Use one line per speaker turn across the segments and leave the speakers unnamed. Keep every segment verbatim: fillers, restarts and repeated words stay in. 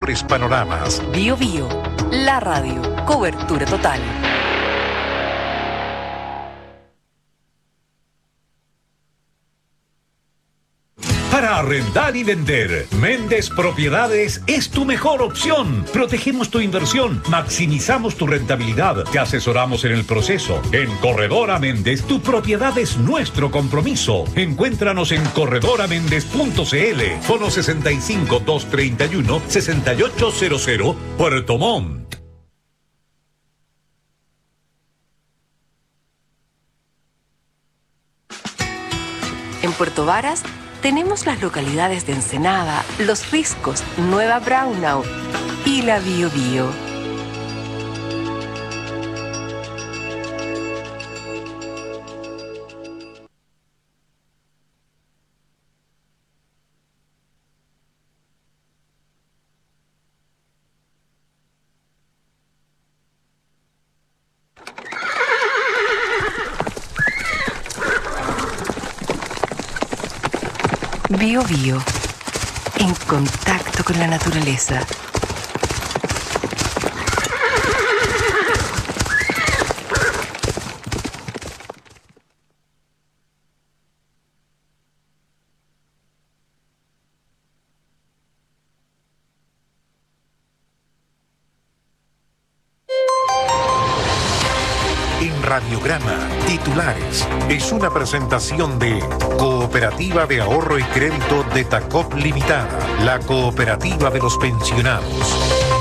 mejores panoramas.
Bio Bio, la radio, cobertura total.
Para arrendar y vender, Méndez Propiedades es tu mejor opción. Protegemos tu inversión, maximizamos tu rentabilidad, te asesoramos en el proceso. En Corredora Méndez, tu propiedad es nuestro compromiso. Encuéntranos en corredora méndez punto c l, fono sesenta y cinco, doscientos treinta y uno, sesenta y ocho cero cero, Puerto Montt.
En Puerto Varas tenemos las localidades de Ensenada, Los Riscos, Nueva Braunau y la Bio Bio. Bio Bio, en contacto con la naturaleza.
En Radiograma, titulares, es una presentación de Cooperativa de Ahorro y Crédito de Tacop Limitada, la cooperativa de los pensionados.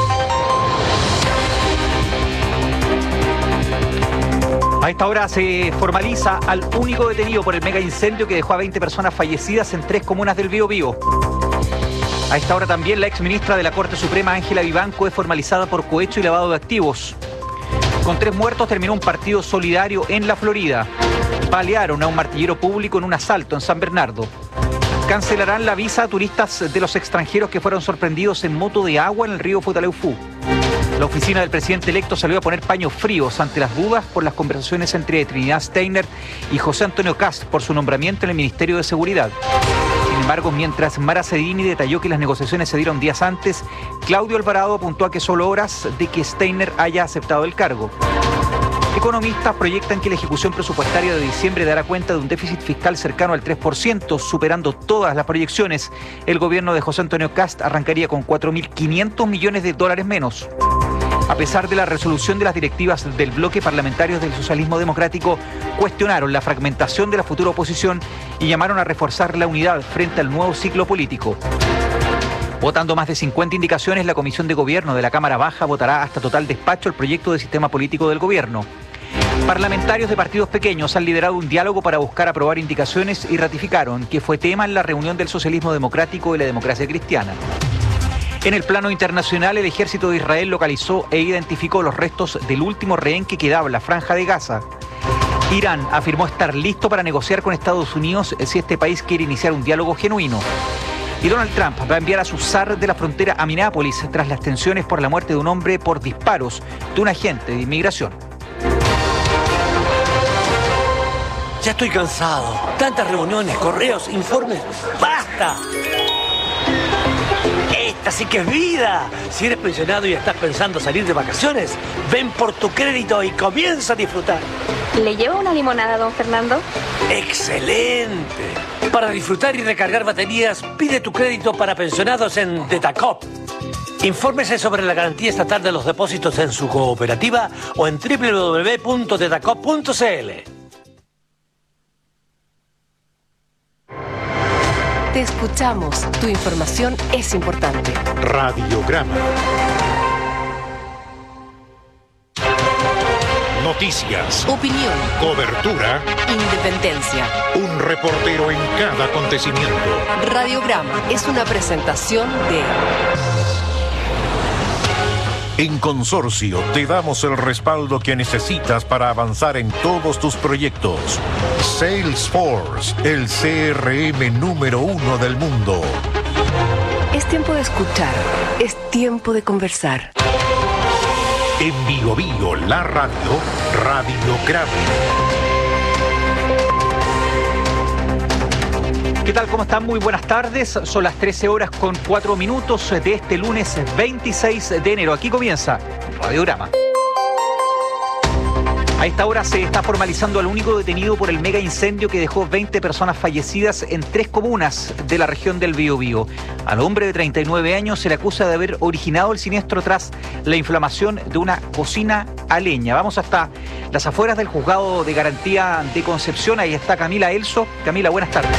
A esta hora se formaliza al único detenido por el mega incendio que dejó a veinte personas fallecidas en tres comunas del Bío Bío. A esta hora también la exministra de la Corte Suprema, Ángela Vivanco, es formalizada por cohecho y lavado de activos. Con tres muertos terminó un partido solidario en la Florida. Balearon a un martillero público en un asalto en San Bernardo. Cancelarán la visa a turistas de los extranjeros que fueron sorprendidos en moto de agua en el río Futaleufú. La oficina del presidente electo salió a poner paños fríos ante las dudas por las conversaciones entre Trinidad Steiner y José Antonio Kast por su nombramiento en el Ministerio de Seguridad. Sin embargo, mientras Mara Cedini detalló que las negociaciones se dieron días antes, Claudio Alvarado apuntó a que solo horas de que Steiner haya aceptado el cargo. Economistas proyectan que la ejecución presupuestaria de diciembre dará cuenta de un déficit fiscal cercano al tres por ciento, superando todas las proyecciones. El gobierno de José Antonio Kast arrancaría con cuatro mil quinientos millones de dólares menos. A pesar de la resolución de las directivas del bloque, parlamentarios del socialismo democrático cuestionaron la fragmentación de la futura oposición y llamaron a reforzar la unidad frente al nuevo ciclo político. Votando más de cincuenta indicaciones, la Comisión de Gobierno de la Cámara Baja votará hasta total despacho el proyecto de sistema político del gobierno. Parlamentarios de partidos pequeños han liderado un diálogo para buscar aprobar indicaciones y ratificaron que fue tema en la reunión del socialismo democrático y la democracia cristiana. En el plano internacional, el ejército de Israel localizó e identificó los restos del último rehén que quedaba en la Franja de Gaza. Irán afirmó estar listo para negociar con Estados Unidos si este país quiere iniciar un diálogo genuino. Y Donald Trump va a enviar a su zar de la frontera a Minneapolis tras las tensiones por la muerte de un hombre por disparos de un agente de inmigración.
Ya estoy cansado. Tantas reuniones, correos, informes. ¡Basta! Esta sí que es vida. Si eres pensionado y estás pensando salir de vacaciones, ven por tu crédito y comienza a disfrutar.
¿Le llevo una limonada, don Fernando?
¡Excelente! Para disfrutar y recargar baterías, pide tu crédito para pensionados en Detacop. Infórmese sobre la garantía estatal de los depósitos en su cooperativa o en doble u doble u doble u punto detacop punto c l.
Te escuchamos. Tu información es importante.
Radiograma. Noticias.
Opinión.
Cobertura.
Independencia.
Un reportero en cada acontecimiento.
Radiograma es una presentación de...
En Consorcio te damos el respaldo que necesitas para avanzar en todos tus proyectos. Salesforce, el C R M número uno del mundo.
Es tiempo de escuchar. Es tiempo de conversar.
En Bio Bio, la radio, Radiograma.
¿Qué tal? ¿Cómo están? Muy buenas tardes. Son las trece horas con cuatro minutos de este lunes veintiséis de enero. Aquí comienza Radiograma. A esta hora se está formalizando al único detenido por el mega incendio que dejó veinte personas fallecidas en tres comunas de la región del Biobío. Al hombre de treinta y nueve años se le acusa de haber originado el siniestro tras la inflamación de una cocina a leña. Vamos hasta las afueras del Juzgado de Garantía de Concepción. Ahí está Camila Elso. Camila, buenas tardes.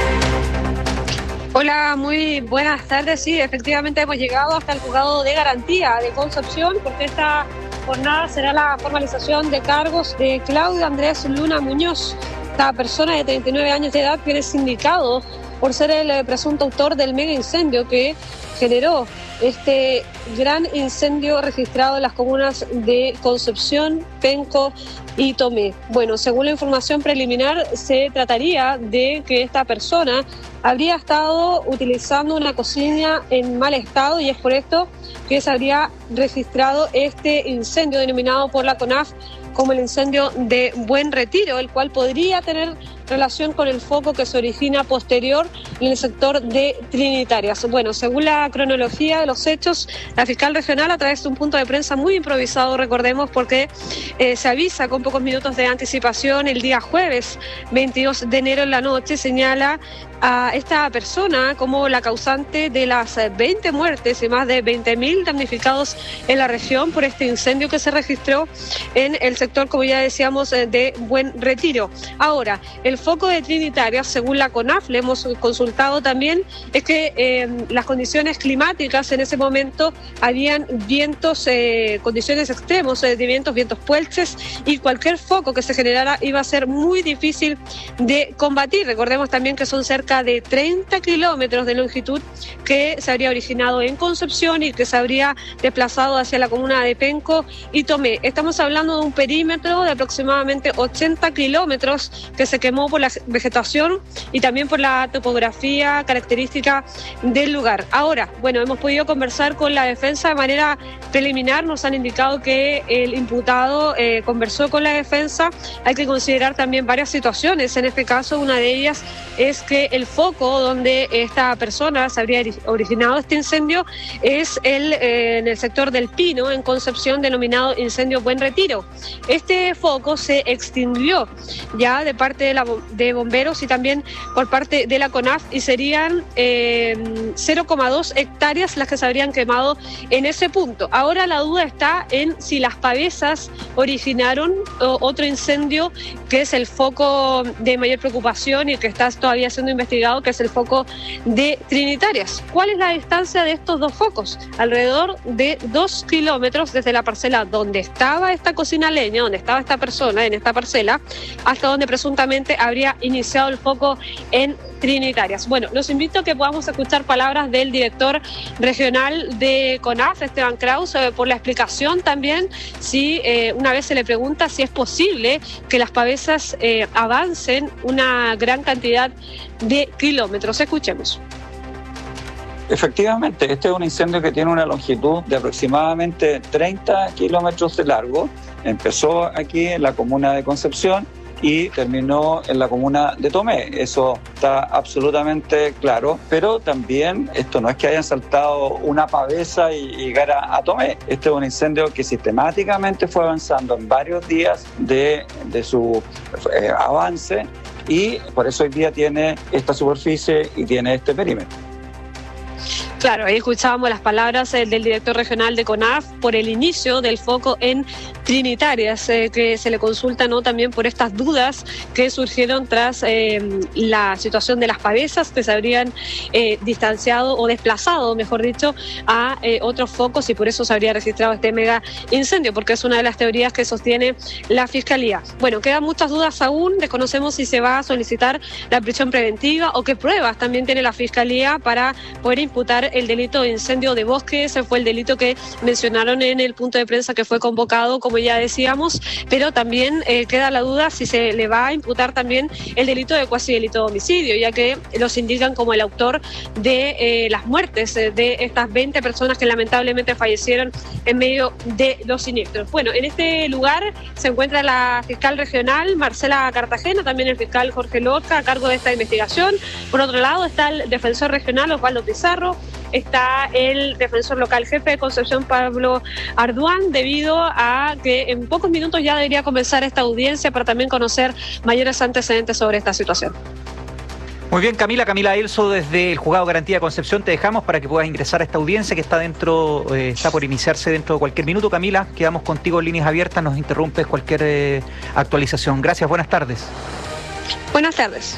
Hola, muy buenas tardes. Sí, efectivamente hemos llegado hasta el Juzgado de Garantía de Concepción porque esta jornada será la formalización de cargos de Claudio Andrés Luna Muñoz. Esta persona de treinta y nueve años de edad que es indicado por ser el presunto autor del mega incendio que generó este gran incendio registrado en las comunas de Concepción, Penco y Tomé. Bueno, según la información preliminar, se trataría de que esta persona habría estado utilizando una cocina en mal estado y es por esto que se habría registrado este incendio denominado por la CONAF como el incendio de Buen Retiro, el cual podría tener relación con el foco que se origina posterior en el sector de Trinitarias. Bueno, según la cronología de los hechos, la fiscal regional, a través de un punto de prensa muy improvisado, recordemos, porque eh, se avisa con pocos minutos de anticipación el día jueves veintidós de enero en la noche, señala a esta persona como la causante de las veinte muertes y más de veinte mil damnificados en la región por este incendio que se registró en el sector, como ya decíamos, de Buen Retiro. Ahora, el foco de Trinitarias, según la CONAF, le hemos consultado también, es que eh, las condiciones climáticas en ese momento habían vientos, eh, condiciones extremos eh, de vientos, vientos puelches, y cualquier foco que se generara iba a ser muy difícil de combatir. Recordemos también que son cerca de treinta kilómetros de longitud que se habría originado en Concepción y que se habría desplazado hacia la comuna de Penco y Tomé. Estamos hablando de un perímetro de aproximadamente ochenta kilómetros que se quemó por la vegetación y también por la topografía característica del lugar. Ahora, bueno, hemos podido conversar con la defensa de manera preliminar, nos han indicado que el imputado eh, conversó con la defensa. Hay que considerar también varias situaciones, en este caso una de ellas es que el foco donde esta persona se habría originado este incendio es el, eh, en el sector del Pino, en Concepción, denominado incendio Buen Retiro. Este foco se extinguió ya de parte de, la, de bomberos y también por parte de la CONAF y serían eh, cero coma dos hectáreas las que se habrían quemado en ese punto. Ahora la duda está en si las pavesas originaron o, otro incendio que es el foco de mayor preocupación y que está todavía siendo investigado, que es el foco de Trinitarias. ¿Cuál es la distancia de estos dos focos? Alrededor de dos kilómetros desde la parcela donde estaba esta cocina leña, donde estaba esta persona en esta parcela, hasta donde presuntamente habría iniciado el foco en Trinitarias. Bueno, los invito a que podamos escuchar palabras del director regional de CONAF, Esteban Kraus, eh, por la explicación también, si eh, una vez se le pregunta si es posible que las pavesas eh, avancen una gran cantidad de kilómetros. Escuchemos.
Efectivamente, este es un incendio que tiene una longitud de aproximadamente treinta kilómetros de largo. Empezó aquí en la comuna de Concepción y terminó en la comuna de Tomé. Eso está absolutamente claro, pero también esto no es que hayan saltado una pavesa y llegar a, a Tomé. Este es un incendio que sistemáticamente fue avanzando en varios días de, de su eh, avance y por eso hoy día tiene esta superficie y tiene este perímetro.
Claro, ahí escuchábamos las palabras eh, del director regional de CONAF por el inicio del foco en Trinitarias, eh, que se le consulta, ¿no?, también por estas dudas que surgieron tras eh, la situación de las pavesas que se habrían eh, distanciado o desplazado, mejor dicho, a eh, otros focos y por eso se habría registrado este mega incendio, porque es una de las teorías que sostiene la Fiscalía. Bueno, quedan muchas dudas aún, desconocemos si se va a solicitar la prisión preventiva o qué pruebas también tiene la Fiscalía para poder imputar el delito de incendio de bosque. Ese fue el delito que mencionaron en el punto de prensa que fue convocado, como ya decíamos, pero también eh, queda la duda si se le va a imputar también el delito de cuasi delito de homicidio, ya que los indican como el autor de eh, las muertes eh, de estas veinte personas que lamentablemente fallecieron en medio de los siniestros. Bueno, en este lugar se encuentra la fiscal regional Marcela Cartagena, también el fiscal Jorge Lorca a cargo de esta investigación. Por otro lado está el defensor regional Osvaldo Pizarro, está el defensor local jefe de Concepción Pablo Arduán, debido a que en pocos minutos ya debería comenzar esta audiencia para también conocer mayores antecedentes sobre esta situación.
Muy bien, Camila, Camila Elso desde el Juzgado Garantía de Concepción, te dejamos para que puedas ingresar a esta audiencia que está dentro, eh, está por iniciarse dentro de cualquier minuto. Camila, quedamos contigo en líneas abiertas, nos interrumpes cualquier eh, actualización. Gracias, buenas tardes.
Buenas tardes.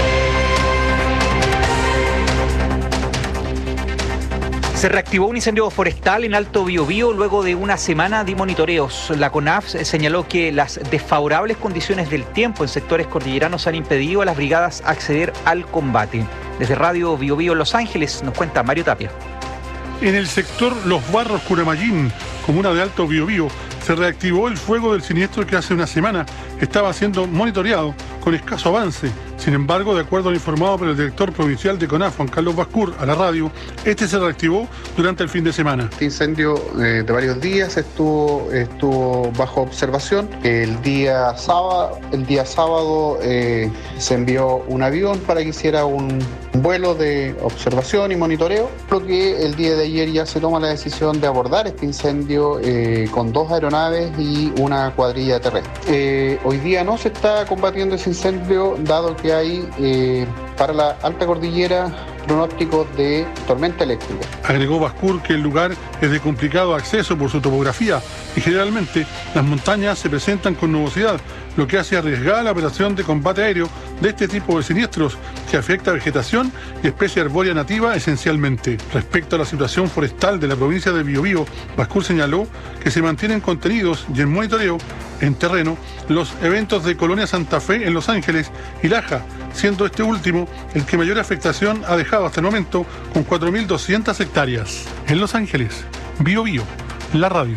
Se reactivó un incendio forestal en Alto Biobío luego de una semana de monitoreos. La CONAF señaló que las desfavorables condiciones del tiempo en sectores cordilleranos han impedido a las brigadas acceder al combate. Desde Radio Biobío Los Ángeles nos cuenta Mario Tapia.
En el sector Los Barros Curamallín, comuna de Alto Biobío, se reactivó el fuego del siniestro que hace una semana estaba siendo monitoreado con escaso avance. Sin embargo, de acuerdo al informado por el director provincial de CONAF, Juan Carlos Bascur, a la radio, este se reactivó durante el fin de semana.
Este incendio eh, de varios días estuvo, estuvo bajo observación. El día sábado, el día sábado eh, se envió un avión para que hiciera un vuelo de observación y monitoreo, lo que el día de ayer ya se toma la decisión de abordar este incendio eh, con dos aeronaves y una cuadrilla terrestre. Eh, hoy día no se está combatiendo ese incendio, dado que hay eh, para la alta cordillera pronósticos de tormenta eléctrica.
Agregó Bascur que el lugar es de complicado acceso por su topografía y generalmente las montañas se presentan con nubosidad, lo que hace arriesgada la operación de combate aéreo de este tipo de siniestros que afecta a vegetación y especie arbórea nativa esencialmente. Respecto a la situación forestal de la provincia de Biobío, Bascur señaló que se mantienen contenidos y en monitoreo en terreno los eventos de Colonia Santa Fe en Los Ángeles y Laja, siendo este último el que mayor afectación ha dejado hasta el momento con cuatro mil doscientas hectáreas. En Los Ángeles, Biobío, la radio.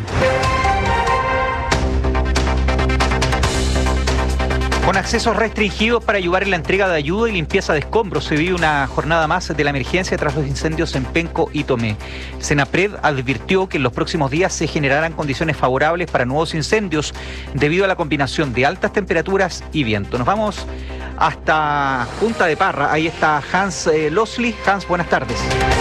Con accesos restringidos para ayudar en la entrega de ayuda y limpieza de escombros, se vive una jornada más de la emergencia tras los incendios en Penco y Tomé. Senapred advirtió que en los próximos días se generarán condiciones favorables para nuevos incendios debido a la combinación de altas temperaturas y viento. Nos vamos hasta Punta de Parra. Ahí está Hans eh, Losli. Hans, buenas tardes.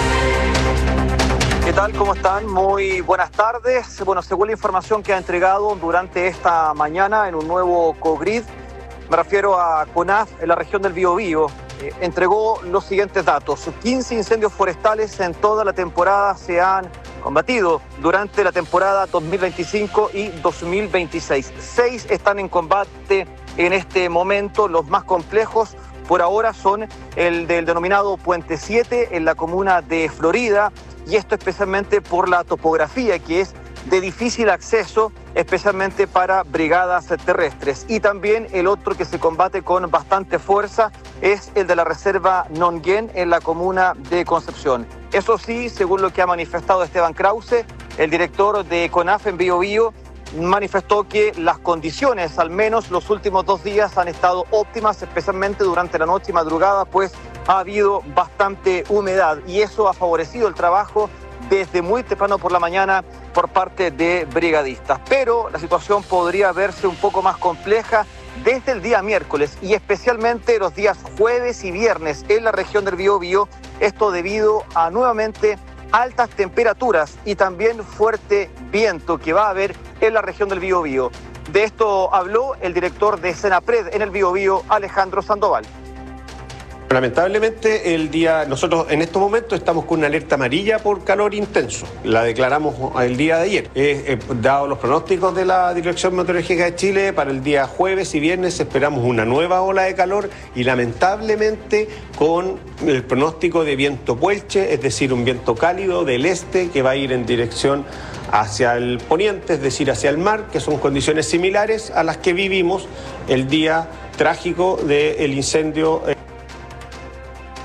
¿Qué tal? ¿Cómo están? Muy buenas tardes. Bueno, según la información que ha entregado durante esta mañana en un nuevo COGRID, me refiero a CONAF en la región del Biobío, eh, entregó los siguientes datos. quince incendios forestales en toda la temporada se han combatido durante la temporada dos mil veinticinco y dos mil veintiséis. Seis están en combate en este momento. Los más complejos por ahora son el del denominado Puente siete en la comuna de Florida, y esto especialmente por la topografía, que es de difícil acceso, especialmente para brigadas terrestres. Y también el otro que se combate con bastante fuerza es el de la reserva Nonguén en la comuna de Concepción. Eso sí, según lo que ha manifestado Esteban Krause, el director de CONAF en Biobío, manifestó que las condiciones, al menos los últimos dos días, han estado óptimas, especialmente durante la noche y madrugada, pues ha habido bastante humedad y eso ha favorecido el trabajo desde muy temprano por la mañana por parte de brigadistas. Pero la situación podría verse un poco más compleja desde el día miércoles y especialmente los días jueves y viernes en la región del Biobío, esto debido a nuevamente altas temperaturas y también fuerte viento que va a haber en la región del Biobío. De esto habló el director de Senapred en el Biobío, Alejandro Sandoval.
Lamentablemente el día, nosotros en estos momentos estamos con una alerta amarilla por calor intenso. La declaramos el día de ayer. Eh, eh, dado los pronósticos de la Dirección Meteorológica de Chile, para el día jueves y viernes esperamos una nueva ola de calor y lamentablemente con el pronóstico de viento puelche, es decir, un viento cálido del este que va a ir en dirección hacia el poniente, es decir, hacia el mar, que son condiciones similares a las que vivimos el día trágico del incendio.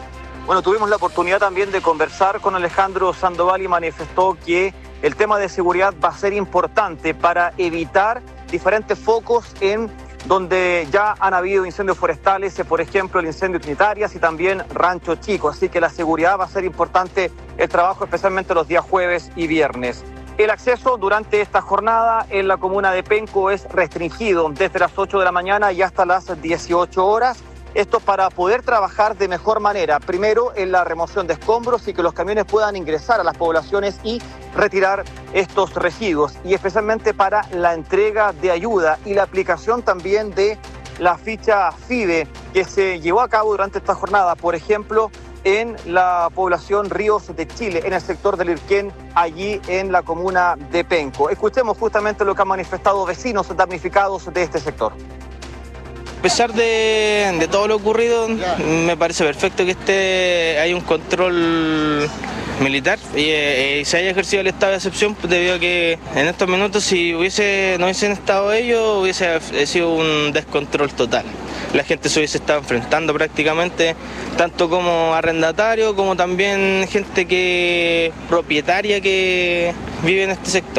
Bueno, tuvimos la oportunidad también de conversar con Alejandro Sandoval y manifestó que el tema de seguridad va a ser importante para evitar diferentes focos en donde ya han habido incendios forestales, por ejemplo el incendio Trinitarias y también Rancho Chico. Así que la seguridad va a ser importante el trabajo, especialmente los días jueves y viernes. El acceso durante esta jornada en la comuna de Penco es restringido desde las ocho de la mañana y hasta las dieciocho horas. Esto para poder trabajar de mejor manera, primero en la remoción de escombros y que los camiones puedan ingresar a las poblaciones y retirar estos residuos, y especialmente para la entrega de ayuda y la aplicación también de la ficha FIDE que se llevó a cabo durante esta jornada, por ejemplo, en la población Ríos de Chile, en el sector del Irquén, allí en la comuna de Penco. Escuchemos justamente lo que han manifestado vecinos damnificados de este sector.
A pesar de, de todo lo ocurrido, me parece perfecto que esté, hay un control militar y eh, se haya ejercido el estado de excepción, debido a que en estos minutos, si hubiese no hubiesen estado ellos, hubiese sido un descontrol total. La gente se hubiese estado enfrentando prácticamente, tanto como arrendatario como también gente que propietaria que vive en este sector.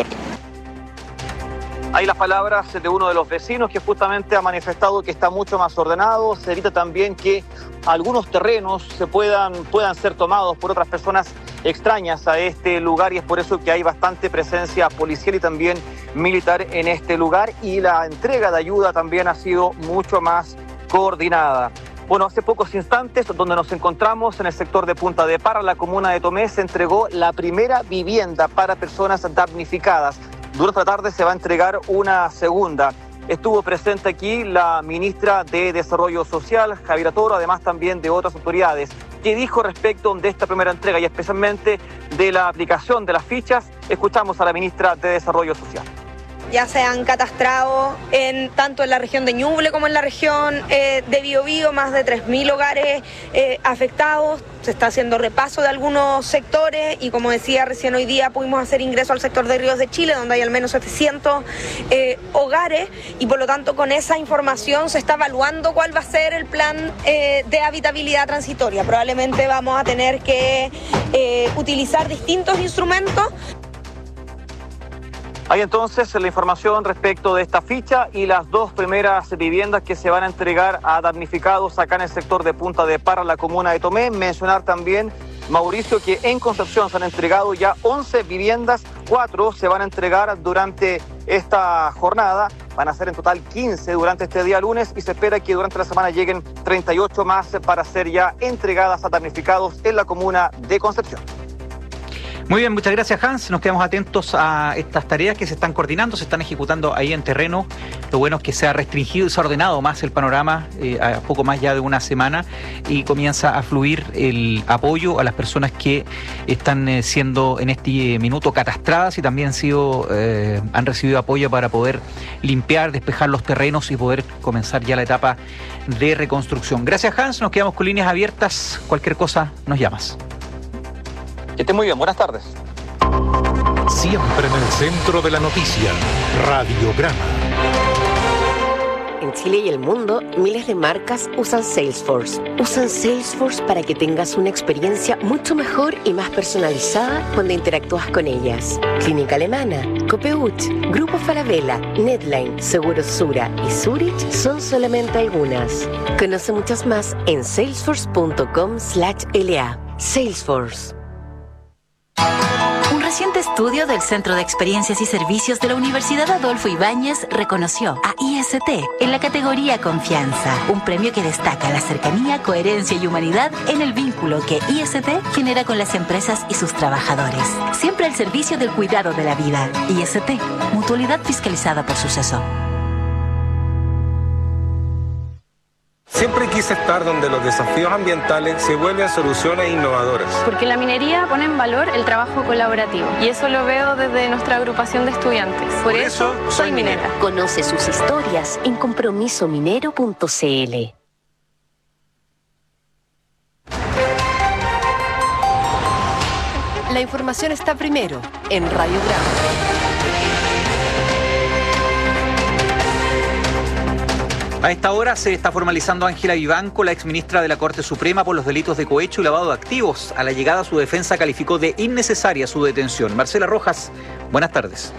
Hay las palabras de uno de los vecinos que justamente ha manifestado que está mucho más ordenado. Se evita también que algunos terrenos se puedan, puedan ser tomados por otras personas extrañas a este lugar, y es por eso que hay bastante presencia policial y también militar en este lugar, y la entrega de ayuda también ha sido mucho más coordinada. Bueno, hace pocos instantes, donde nos encontramos en el sector de Punta de Parra, la comuna de Tomé, se entregó la primera vivienda para personas damnificadas. Durante la tarde se va a entregar una segunda. Estuvo presente aquí la ministra de Desarrollo Social, Javiera Toro, además también de otras autoridades. ¿Qué dijo respecto de esta primera entrega y especialmente de la aplicación de las fichas? Escuchamos a la ministra de Desarrollo Social.
Ya se han catastrado en, tanto en la región de Ñuble como en la región eh, de Biobío más de tres mil hogares eh, afectados. Se está haciendo repaso de algunos sectores y, como decía recién, hoy día pudimos hacer ingreso al sector de Ríos de Chile, donde hay al menos setecientos eh, hogares, y por lo tanto con esa información se está evaluando cuál va a ser el plan eh, de habitabilidad transitoria. Probablemente vamos a tener que eh, utilizar distintos instrumentos.
Hay entonces la información respecto de esta ficha y las dos primeras viviendas que se van a entregar a damnificados acá en el sector de Punta de Parra, la comuna de Tomé. Mencionar también, Mauricio, que en Concepción se han entregado ya once viviendas, cuatro se van a entregar durante esta jornada, van a ser en total quince durante este día lunes, y se espera que durante la semana lleguen treinta y ocho más para ser ya entregadas a damnificados en la comuna de Concepción.
Muy bien, muchas gracias, Hans. Nos quedamos atentos a estas tareas que se están coordinando, se están ejecutando ahí en terreno. Lo bueno es que se ha restringido y se ha ordenado más el panorama eh, a poco más ya de una semana, y comienza a fluir el apoyo a las personas que están eh, siendo en este minuto catastradas y también sido, eh, han recibido apoyo para poder limpiar, despejar los terrenos y poder comenzar ya la etapa de reconstrucción. Gracias, Hans. Nos quedamos con líneas abiertas. Cualquier cosa, nos llamas.
Que esté muy bien, buenas tardes.
Siempre en el centro de la noticia, Radiograma.
En Chile y el mundo, miles de marcas usan Salesforce. Usan Salesforce para que tengas una experiencia mucho mejor y más personalizada cuando interactúas con ellas. Clínica Alemana, Copeuch, Grupo Falabella, Netline, Seguros Sura y Zurich son solamente algunas. Conoce muchas más en salesforce punto com slash L A. Salesforce.
Un reciente estudio del Centro de Experiencias y Servicios de la Universidad Adolfo Ibáñez reconoció a I S T en la categoría Confianza, un premio que destaca la cercanía, coherencia y humanidad en el vínculo que I S T genera con las empresas y sus trabajadores. Siempre al servicio del cuidado de la vida. I S T, mutualidad fiscalizada por Suceso.
Siempre quise estar donde los desafíos ambientales se vuelven soluciones innovadoras.
Porque la minería pone en valor el trabajo colaborativo, y eso lo veo desde nuestra agrupación de estudiantes. Por, Por eso, eso soy minera. minera.
Conoce sus historias en compromiso minero punto c l.
La información está primero en Radiograma.
A esta hora se está formalizando Ángela Vivanco, la exministra de la Corte Suprema, por los delitos de cohecho y lavado de activos. A la llegada, su defensa calificó de innecesaria su detención. Marcela Rojas, buenas tardes.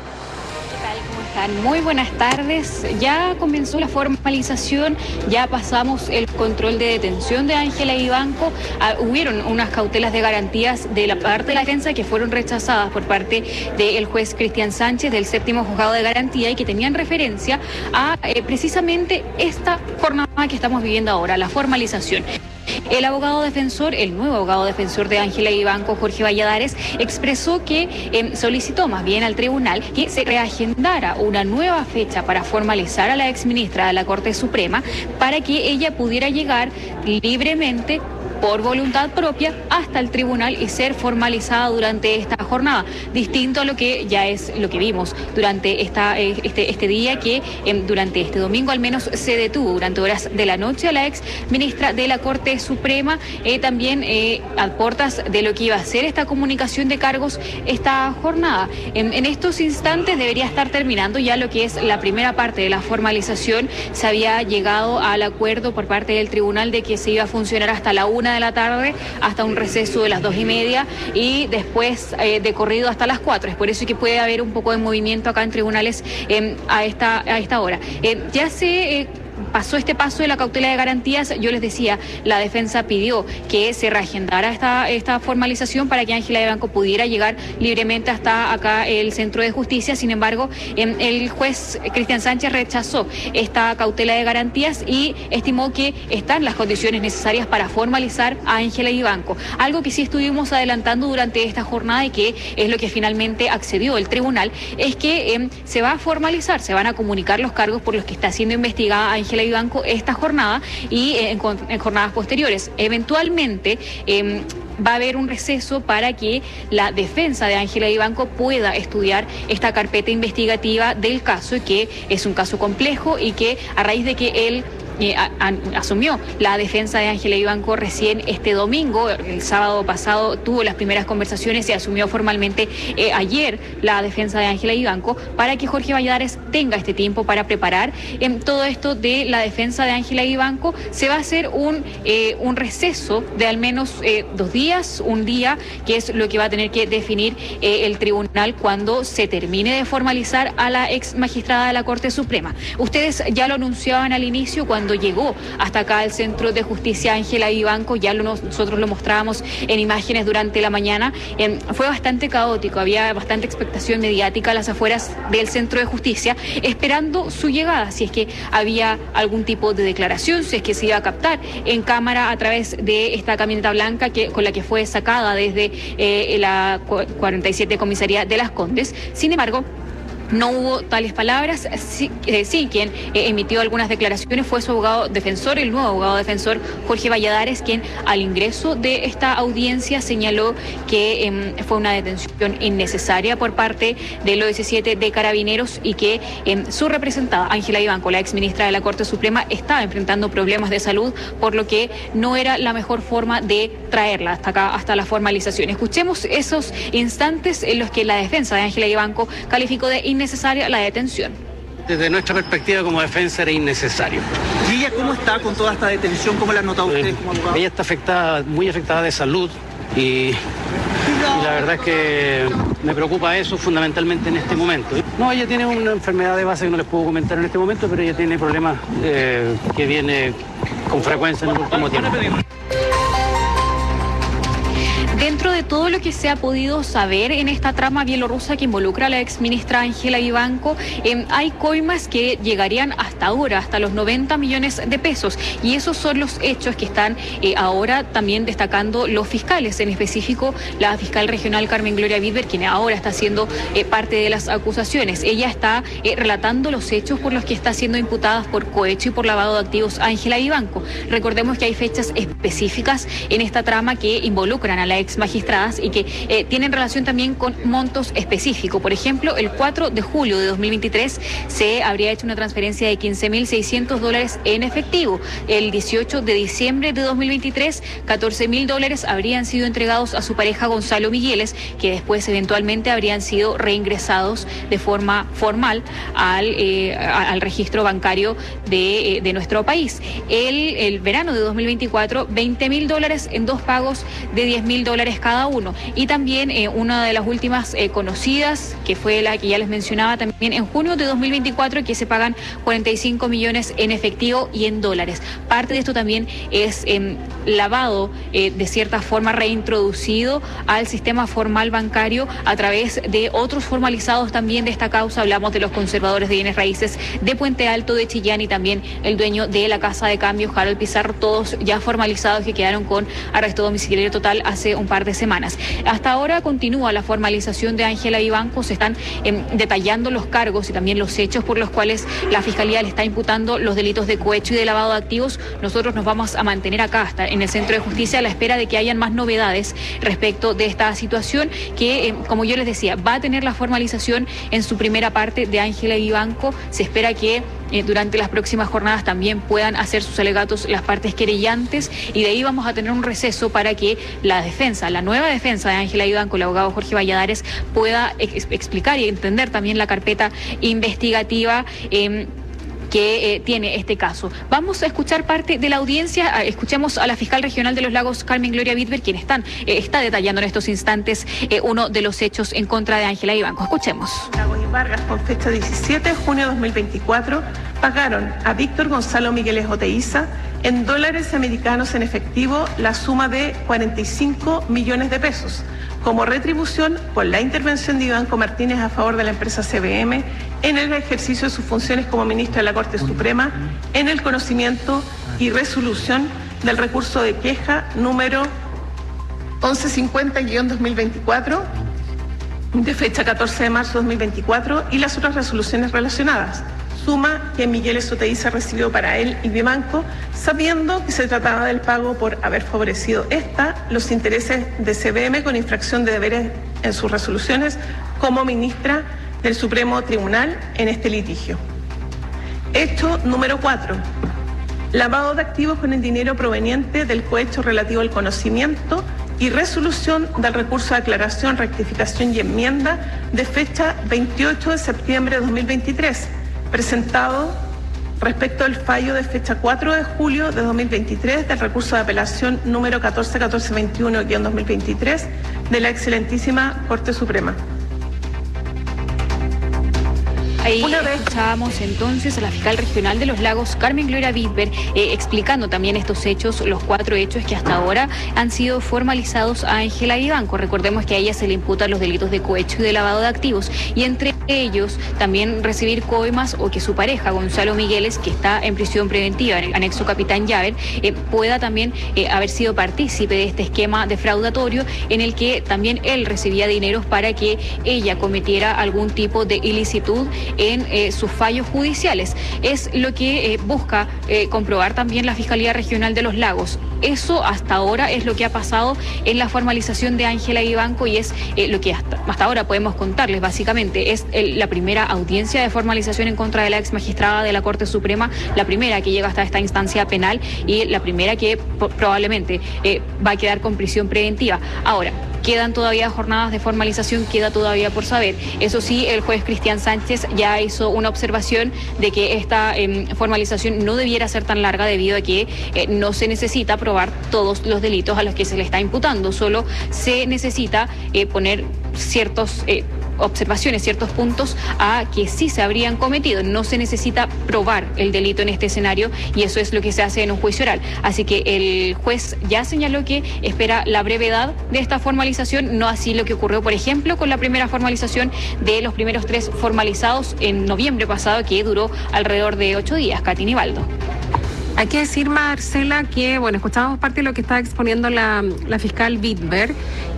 Muy buenas tardes. Ya comenzó la formalización, ya pasamos el control de detención de Ángela Vivanco. Ah, hubieron unas cautelas de garantías de la parte de la defensa que fueron rechazadas por parte del juez Cristian Sánchez del séptimo juzgado de garantía y que tenían referencia a eh, precisamente esta jornada que estamos viviendo ahora, la formalización. El abogado defensor, el nuevo abogado defensor de Ángela Vivanco, Jorge Valladares, expresó que eh, solicitó más bien al tribunal que se reagendara una nueva fecha para formalizar a la exministra de la Corte Suprema para que ella pudiera llegar libremente por voluntad propia hasta el tribunal y ser formalizada durante esta jornada, distinto a lo que ya es lo que vimos durante esta, este, este día que eh, durante este domingo al menos se detuvo durante horas de la noche a la ex ministra de la Corte Suprema, eh, también eh, a puertas de lo que iba a ser esta comunicación de cargos esta jornada. En, en estos instantes debería estar terminando ya lo que es la primera parte de la formalización. Se había llegado al acuerdo por parte del tribunal de que se iba a funcionar hasta la una de la tarde, hasta un receso de las dos y media y después eh, de corrido hasta las cuatro. Es por eso que puede haber un poco de movimiento acá en tribunales eh, a, esta, a esta hora. Eh, ya se... Eh, pasó este paso de la cautela de garantías. Yo les decía, la defensa pidió que se reagendara esta, esta formalización para que Ángela Vivanco pudiera llegar libremente hasta acá el Centro de Justicia. Sin embargo, el juez Cristian Sánchez rechazó esta cautela de garantías y estimó que están las condiciones necesarias para formalizar a Ángela Vivanco. Algo que sí estuvimos adelantando durante esta jornada y que es lo que finalmente accedió el tribunal, es que eh, se va a formalizar, se van a comunicar los cargos por los que está siendo investigada Ángela Vivanco esta jornada y eh, en, en jornadas posteriores. Eventualmente eh, va a haber un receso para que la defensa de Ángela Vivanco pueda estudiar esta carpeta investigativa del caso, y que es un caso complejo y que a raíz de que él Eh, a, a, asumió la defensa de Ángela Vivanco recién este domingo, el sábado pasado tuvo las primeras conversaciones y asumió formalmente eh, ayer la defensa de Ángela Vivanco, para que Jorge Valladares tenga este tiempo para preparar eh, todo esto de la defensa de Ángela Vivanco. Se va a hacer un, eh, un receso de al menos eh, dos días, un día, que es lo que va a tener que definir eh, el tribunal cuando se termine de formalizar a la ex magistrada de la Corte Suprema. Ustedes ya lo anunciaban al inicio, cuando Cuando llegó hasta acá el Centro de Justicia Ángela Vivanco, ya lo, nosotros lo mostrábamos en imágenes durante la mañana, eh, fue bastante caótico, había bastante expectación mediática a las afueras del Centro de Justicia, esperando su llegada, si es que había algún tipo de declaración, si es que se iba a captar en cámara a través de esta camioneta blanca que, con la que fue sacada desde eh, la cuarenta y siete Comisaría de Las Condes. Sin embargo, no hubo tales palabras. Sí, eh, sí quien eh, emitió algunas declaraciones fue su abogado defensor, el nuevo abogado defensor Jorge Valladares, quien al ingreso de esta audiencia señaló que eh, fue una detención innecesaria por parte de los diecisiete de Carabineros y que eh, su representada, Ángela Vivanco, la exministra de la Corte Suprema, estaba enfrentando problemas de salud, por lo que no era la mejor forma de traerla hasta acá, hasta la formalización. Escuchemos esos instantes en los que la defensa de Ángela Vivanco calificó de innecesaria la detención.
Desde nuestra perspectiva como defensa era innecesario.
¿Y ella cómo está con toda esta detención? ¿Cómo la ha notado usted como abogado?
Ella está afectada, muy afectada de salud y, y la verdad es que me preocupa eso fundamentalmente en este momento. No, ella tiene una enfermedad de base que no les puedo comentar en este momento, pero ella tiene problemas eh, que viene con frecuencia en el último tiempo.
Dentro de todo lo que se ha podido saber en esta trama bielorrusa que involucra a la exministra Ángela Vivanco, eh, hay coimas que llegarían hasta ahora, hasta los noventa millones de pesos. Y esos son los hechos que están eh, ahora también destacando los fiscales, en específico la fiscal regional Carmen Gloria Vidber, quien ahora está siendo eh, parte de las acusaciones. Ella está eh, relatando los hechos por los que está siendo imputada por cohecho y por lavado de activos Ángela Vivanco. Recordemos que hay fechas específicas en esta trama que involucran a la ex magistradas y que eh, tienen relación también con montos específicos. Por ejemplo, el cuatro de julio de dos mil veintitrés se habría hecho una transferencia de quince mil seiscientos dólares en efectivo. El dieciocho de diciembre de dos mil veintitrés, catorce mil dólares habrían sido entregados a su pareja Gonzalo Migueles, que después eventualmente habrían sido reingresados de forma formal al, eh, al registro bancario de, eh, de nuestro país. El, el verano de dos mil veinticuatro, veinte mil dólares en dos pagos de diez mil dólares cada uno. Y también eh, una de las últimas eh, conocidas, que fue la que ya les mencionaba también en junio de dos mil veinticuatro, que se pagan cuarenta y cinco millones en efectivo y en dólares. Parte de esto también es eh, lavado eh, de cierta forma reintroducido al sistema formal bancario a través de otros formalizados también de esta causa. Hablamos de los conservadores de bienes raíces de Puente Alto, de Chillán, y también el dueño de la casa de cambio, Harold Pizarro, todos ya formalizados que quedaron con arresto domiciliario total hace un par de semanas. Hasta ahora continúa la formalización de Ángela Vivanco, se están eh, detallando los cargos y también los hechos por los cuales la Fiscalía le está imputando los delitos de cohecho y de lavado de activos. Nosotros nos vamos a mantener acá hasta en el Centro de Justicia a la espera de que hayan más novedades respecto de esta situación que, eh, como yo les decía, va a tener la formalización en su primera parte de Ángela Vivanco. Se espera que eh, durante las próximas jornadas también puedan hacer sus alegatos las partes querellantes, y de ahí vamos a tener un receso para que la defensa, la nueva defensa de Ángela Vivanco, el abogado Jorge Valladares, pueda ex explicar y entender también la carpeta investigativa eh, que eh, tiene este caso. Vamos a escuchar parte de la audiencia. Escuchemos a la fiscal regional de los Lagos, Carmen Gloria Vidber, quien están, eh, está detallando en estos instantes eh, uno de los hechos en contra de Ángela Vivanco. Escuchemos.
Lagos y Vargas, con fecha diecisiete de junio de dos mil veinticuatro, pagaron a Víctor Gonzalo Migueles Oteiza en dólares americanos en efectivo la suma de cuarenta y cinco millones de pesos como retribución por la intervención de Vivanco Martínez a favor de la empresa C B M en el ejercicio de sus funciones como ministro de la Corte Suprema, en el conocimiento y resolución del recurso de queja número once cincuenta guión dos mil veinticuatro, de fecha catorce de marzo de dos mil veinticuatro, y las otras resoluciones relacionadas. Suma que Migueles Oteiza recibió para él y Vivanco, sabiendo que se trataba del pago por haber favorecido esta los intereses de C B M con infracción de deberes en sus resoluciones como ministra del Supremo Tribunal en este litigio. Hecho número cuatro. Lavado de activos con el dinero proveniente del cohecho relativo al conocimiento y resolución del recurso de aclaración, rectificación y enmienda de fecha veintiocho de septiembre de dos mil veintitrés, presentado respecto al fallo de fecha cuatro de julio de dos mil veintitrés del recurso de apelación número catorce catorce veintiuno guión dos mil veintitrés de la excelentísima Corte Suprema.
Ahí escuchábamos entonces a la fiscal regional de los Lagos, Carmen Gloria Vidber, eh, explicando también estos hechos, los cuatro hechos que hasta ahora han sido formalizados a Ángela Vivanco. Recordemos que a ella se le imputan los delitos de cohecho y de lavado de activos, y entre ellos también recibir coimas o que su pareja, Gonzalo Migueles, que está en prisión preventiva en el anexo Capitán Llaver, eh, pueda también eh, haber sido partícipe de este esquema defraudatorio en el que también él recibía dineros para que ella cometiera algún tipo de ilicitud en eh, sus fallos judiciales. Es lo que eh, busca eh, comprobar también la Fiscalía Regional de los Lagos. Eso hasta ahora es lo que ha pasado en la formalización de Ángela Vivanco, y es eh, lo que hasta, hasta ahora podemos contarles básicamente. Es el, la primera audiencia de formalización en contra de la ex magistrada de la Corte Suprema, la primera que llega hasta esta instancia penal y la primera que probablemente eh, va a quedar con prisión preventiva. Ahora, quedan todavía jornadas de formalización, queda todavía por saber. Eso sí, el juez Cristian Sánchez ya hizo una observación de que esta eh, formalización no debiera ser tan larga debido a que eh, no se necesita probar todos los delitos a los que se le está imputando, solo se necesita eh, poner ciertos eh, observaciones, ciertos puntos a que sí se habrían cometido. No se necesita probar el delito en este escenario, y eso es lo que se hace en un juicio oral. Así que el juez ya señaló que espera la brevedad de esta formalización, no así lo que ocurrió, por ejemplo, con la primera formalización de los primeros tres formalizados en noviembre pasado, que duró alrededor de ocho días. Katy Nivaldo.
Hay que decir, Marcela, que, bueno, escuchábamos parte de lo que estaba exponiendo la, la fiscal Vidber,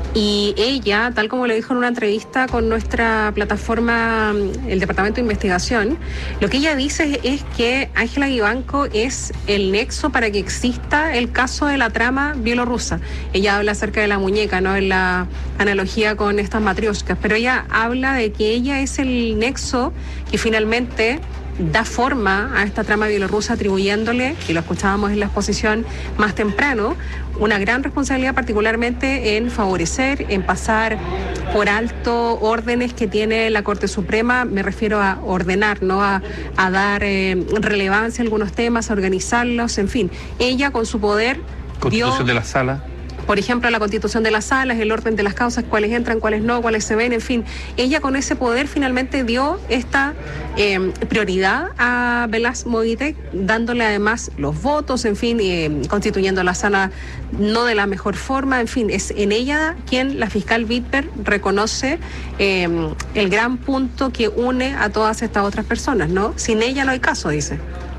Y ella, tal como lo dijo en una entrevista con nuestra plataforma, el Departamento de Investigación, lo que ella dice es que Ángela Vivanco es el nexo para que exista el caso de la trama bielorrusa. Ella habla acerca de la muñeca, ¿no?, en la analogía con estas matrioscas, pero ella habla de que ella es el nexo que finalmente da forma a esta trama bielorrusa, atribuyéndole, y lo escuchábamos en la exposición más temprano, una gran responsabilidad particularmente en favorecer, en pasar por alto órdenes que tiene la Corte Suprema. Me refiero a ordenar, ¿no?, a, a dar eh, relevancia a algunos temas, a organizarlos, en fin. Ella con su poder
Constitución
dio,
de la Sala.
por ejemplo, la constitución de las salas, el orden de las causas, cuáles entran, cuáles no, cuáles se ven, en fin. Ella con ese poder finalmente dio esta eh, prioridad a Velaz Movitec, dándole además los votos, en fin, eh, constituyendo la sala no de la mejor forma, en fin. Es en ella quien la fiscal Wittberg reconoce eh, el gran punto que une a todas estas otras personas, ¿no? Sin ella no hay caso, dice.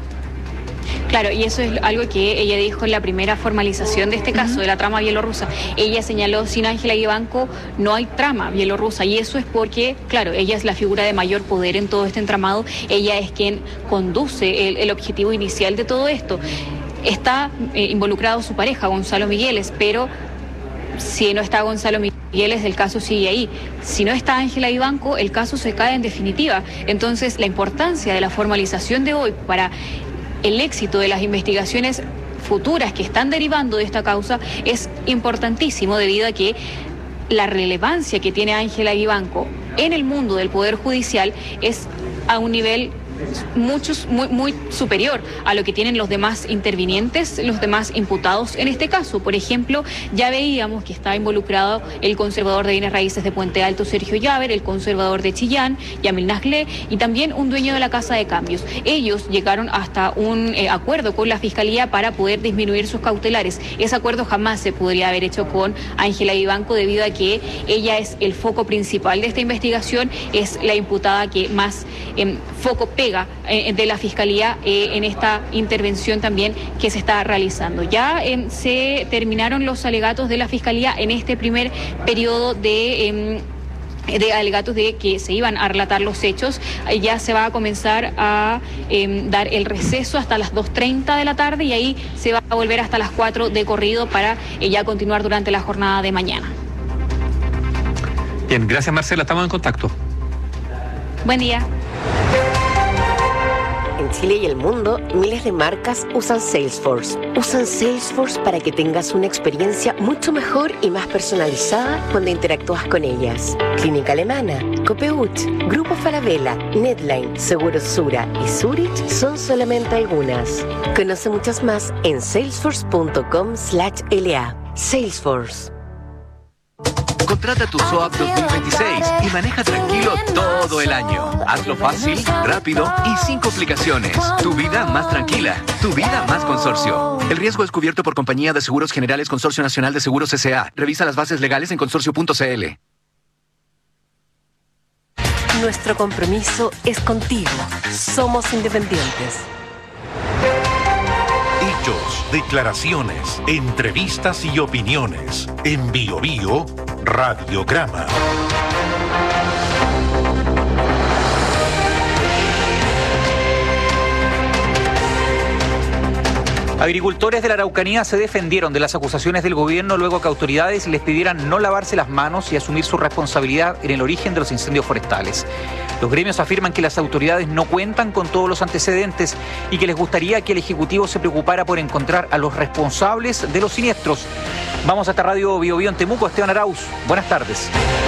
Claro, y eso es algo que ella dijo en la primera formalización de este caso, uh-huh. de la trama bielorrusa. Ella señaló, sin Ángela Vivanco no hay trama bielorrusa, y eso es porque, claro, ella es la figura de mayor poder en todo este entramado, ella es quien conduce el, el objetivo inicial de todo esto. Está eh, involucrado su pareja, Gonzalo Migueles, pero si no está Gonzalo Migueles, el caso sigue ahí. Si no está Ángela Vivanco, el caso se cae en definitiva. Entonces, la importancia de la formalización de hoy para el éxito de las investigaciones futuras que están derivando de esta causa es importantísimo, debido a que la relevancia que tiene Ángela Vivanco en el mundo del Poder Judicial es a un nivel muchos, muy, muy superior a lo que tienen los demás intervinientes, los demás imputados en este caso. Por ejemplo, ya veíamos que estaba involucrado el conservador de bienes raíces de Puente Alto, Sergio Llaver, el conservador de Chillán, Yamil Nasle, y también un dueño de la Casa de Cambios. Ellos llegaron hasta un eh, acuerdo con la Fiscalía para poder disminuir sus cautelares. Ese acuerdo jamás se podría haber hecho con Ángela Vivanco, debido a que ella es el foco principal de esta investigación, es la imputada que más eh, foco pega de la Fiscalía eh, en esta intervención también que se está realizando. Ya eh, se terminaron los alegatos de la Fiscalía en este primer periodo de... Eh, de alegatos de que se iban a relatar los hechos. Ya se va a comenzar a eh, dar el receso hasta las dos treinta de la tarde, y ahí se va a volver hasta las cuatro de corrido para eh, ya continuar durante la jornada de mañana.
Bien, gracias Marcela, estamos en contacto.
Buen día.
En Chile y el mundo, miles de marcas usan Salesforce. Usan Salesforce para que tengas una experiencia mucho mejor y más personalizada cuando interactúas con ellas. Clínica Alemana, Copeuch, Grupo Falabella, Netline, Seguros Sura y Zurich son solamente algunas. Conoce muchas más en salesforce punto com slash L A. Salesforce.
Contrata tu S O A P dos mil veintiséis y maneja tranquilo todo el año. Hazlo fácil, rápido y sin complicaciones. Tu vida más tranquila. Tu vida más consorcio. El riesgo es cubierto por Compañía de Seguros Generales Consorcio Nacional de Seguros S A Revisa las bases legales en consorcio punto c l.
Nuestro compromiso es contigo. Somos independientes.
Hechos, declaraciones, entrevistas y opiniones. En Bio Bio, Radiograma.
Agricultores de la Araucanía se defendieron de las acusaciones del gobierno luego que autoridades les pidieran no lavarse las manos y asumir su responsabilidad en el origen de los incendios forestales. Los gremios afirman que las autoridades no cuentan con todos los antecedentes y que les gustaría que el Ejecutivo se preocupara por encontrar a los responsables de los siniestros. Vamos hasta Radio Bio Bio en Temuco. Esteban Arauz, buenas tardes.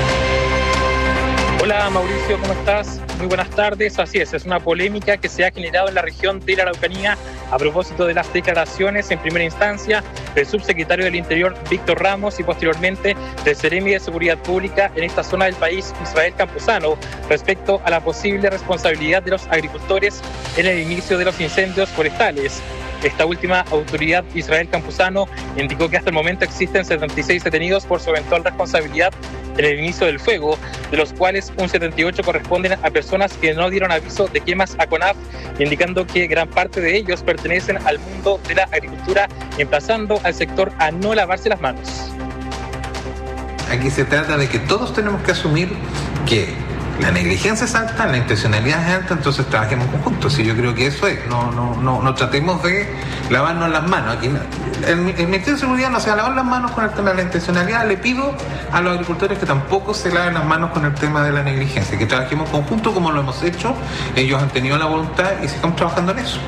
Hola Mauricio, ¿cómo estás? Muy buenas tardes. Así es, es una polémica que se ha generado en la región de la Araucanía a propósito de las declaraciones en primera instancia del subsecretario del Interior Víctor Ramos y posteriormente del Seremi de Seguridad Pública en esta zona del país, Israel Campuzano, respecto a la posible responsabilidad de los agricultores en el inicio de los incendios forestales. Esta última autoridad, Israel Campuzano, indicó que hasta el momento existen setenta y seis detenidos por su eventual responsabilidad en el inicio del fuego, de los cuales un setenta y ocho corresponden a personas que no dieron aviso de quemas a CONAF, indicando que gran parte de ellos pertenecen al mundo de la agricultura, emplazando al sector a no lavarse las manos.
aquí se trata de que todos tenemos que asumir que la negligencia es alta, la intencionalidad es alta, entonces trabajemos conjuntos. Y yo creo que eso es, no, no, no, no tratemos de lavarnos las manos. Aquí, el, el Ministerio de Seguridad no se va a lavar las manos con el tema de la intencionalidad. Le pido a los agricultores que tampoco se laven las manos con el tema de la negligencia, que trabajemos conjuntos como lo hemos hecho. Ellos han tenido la voluntad y sigamos trabajando en eso.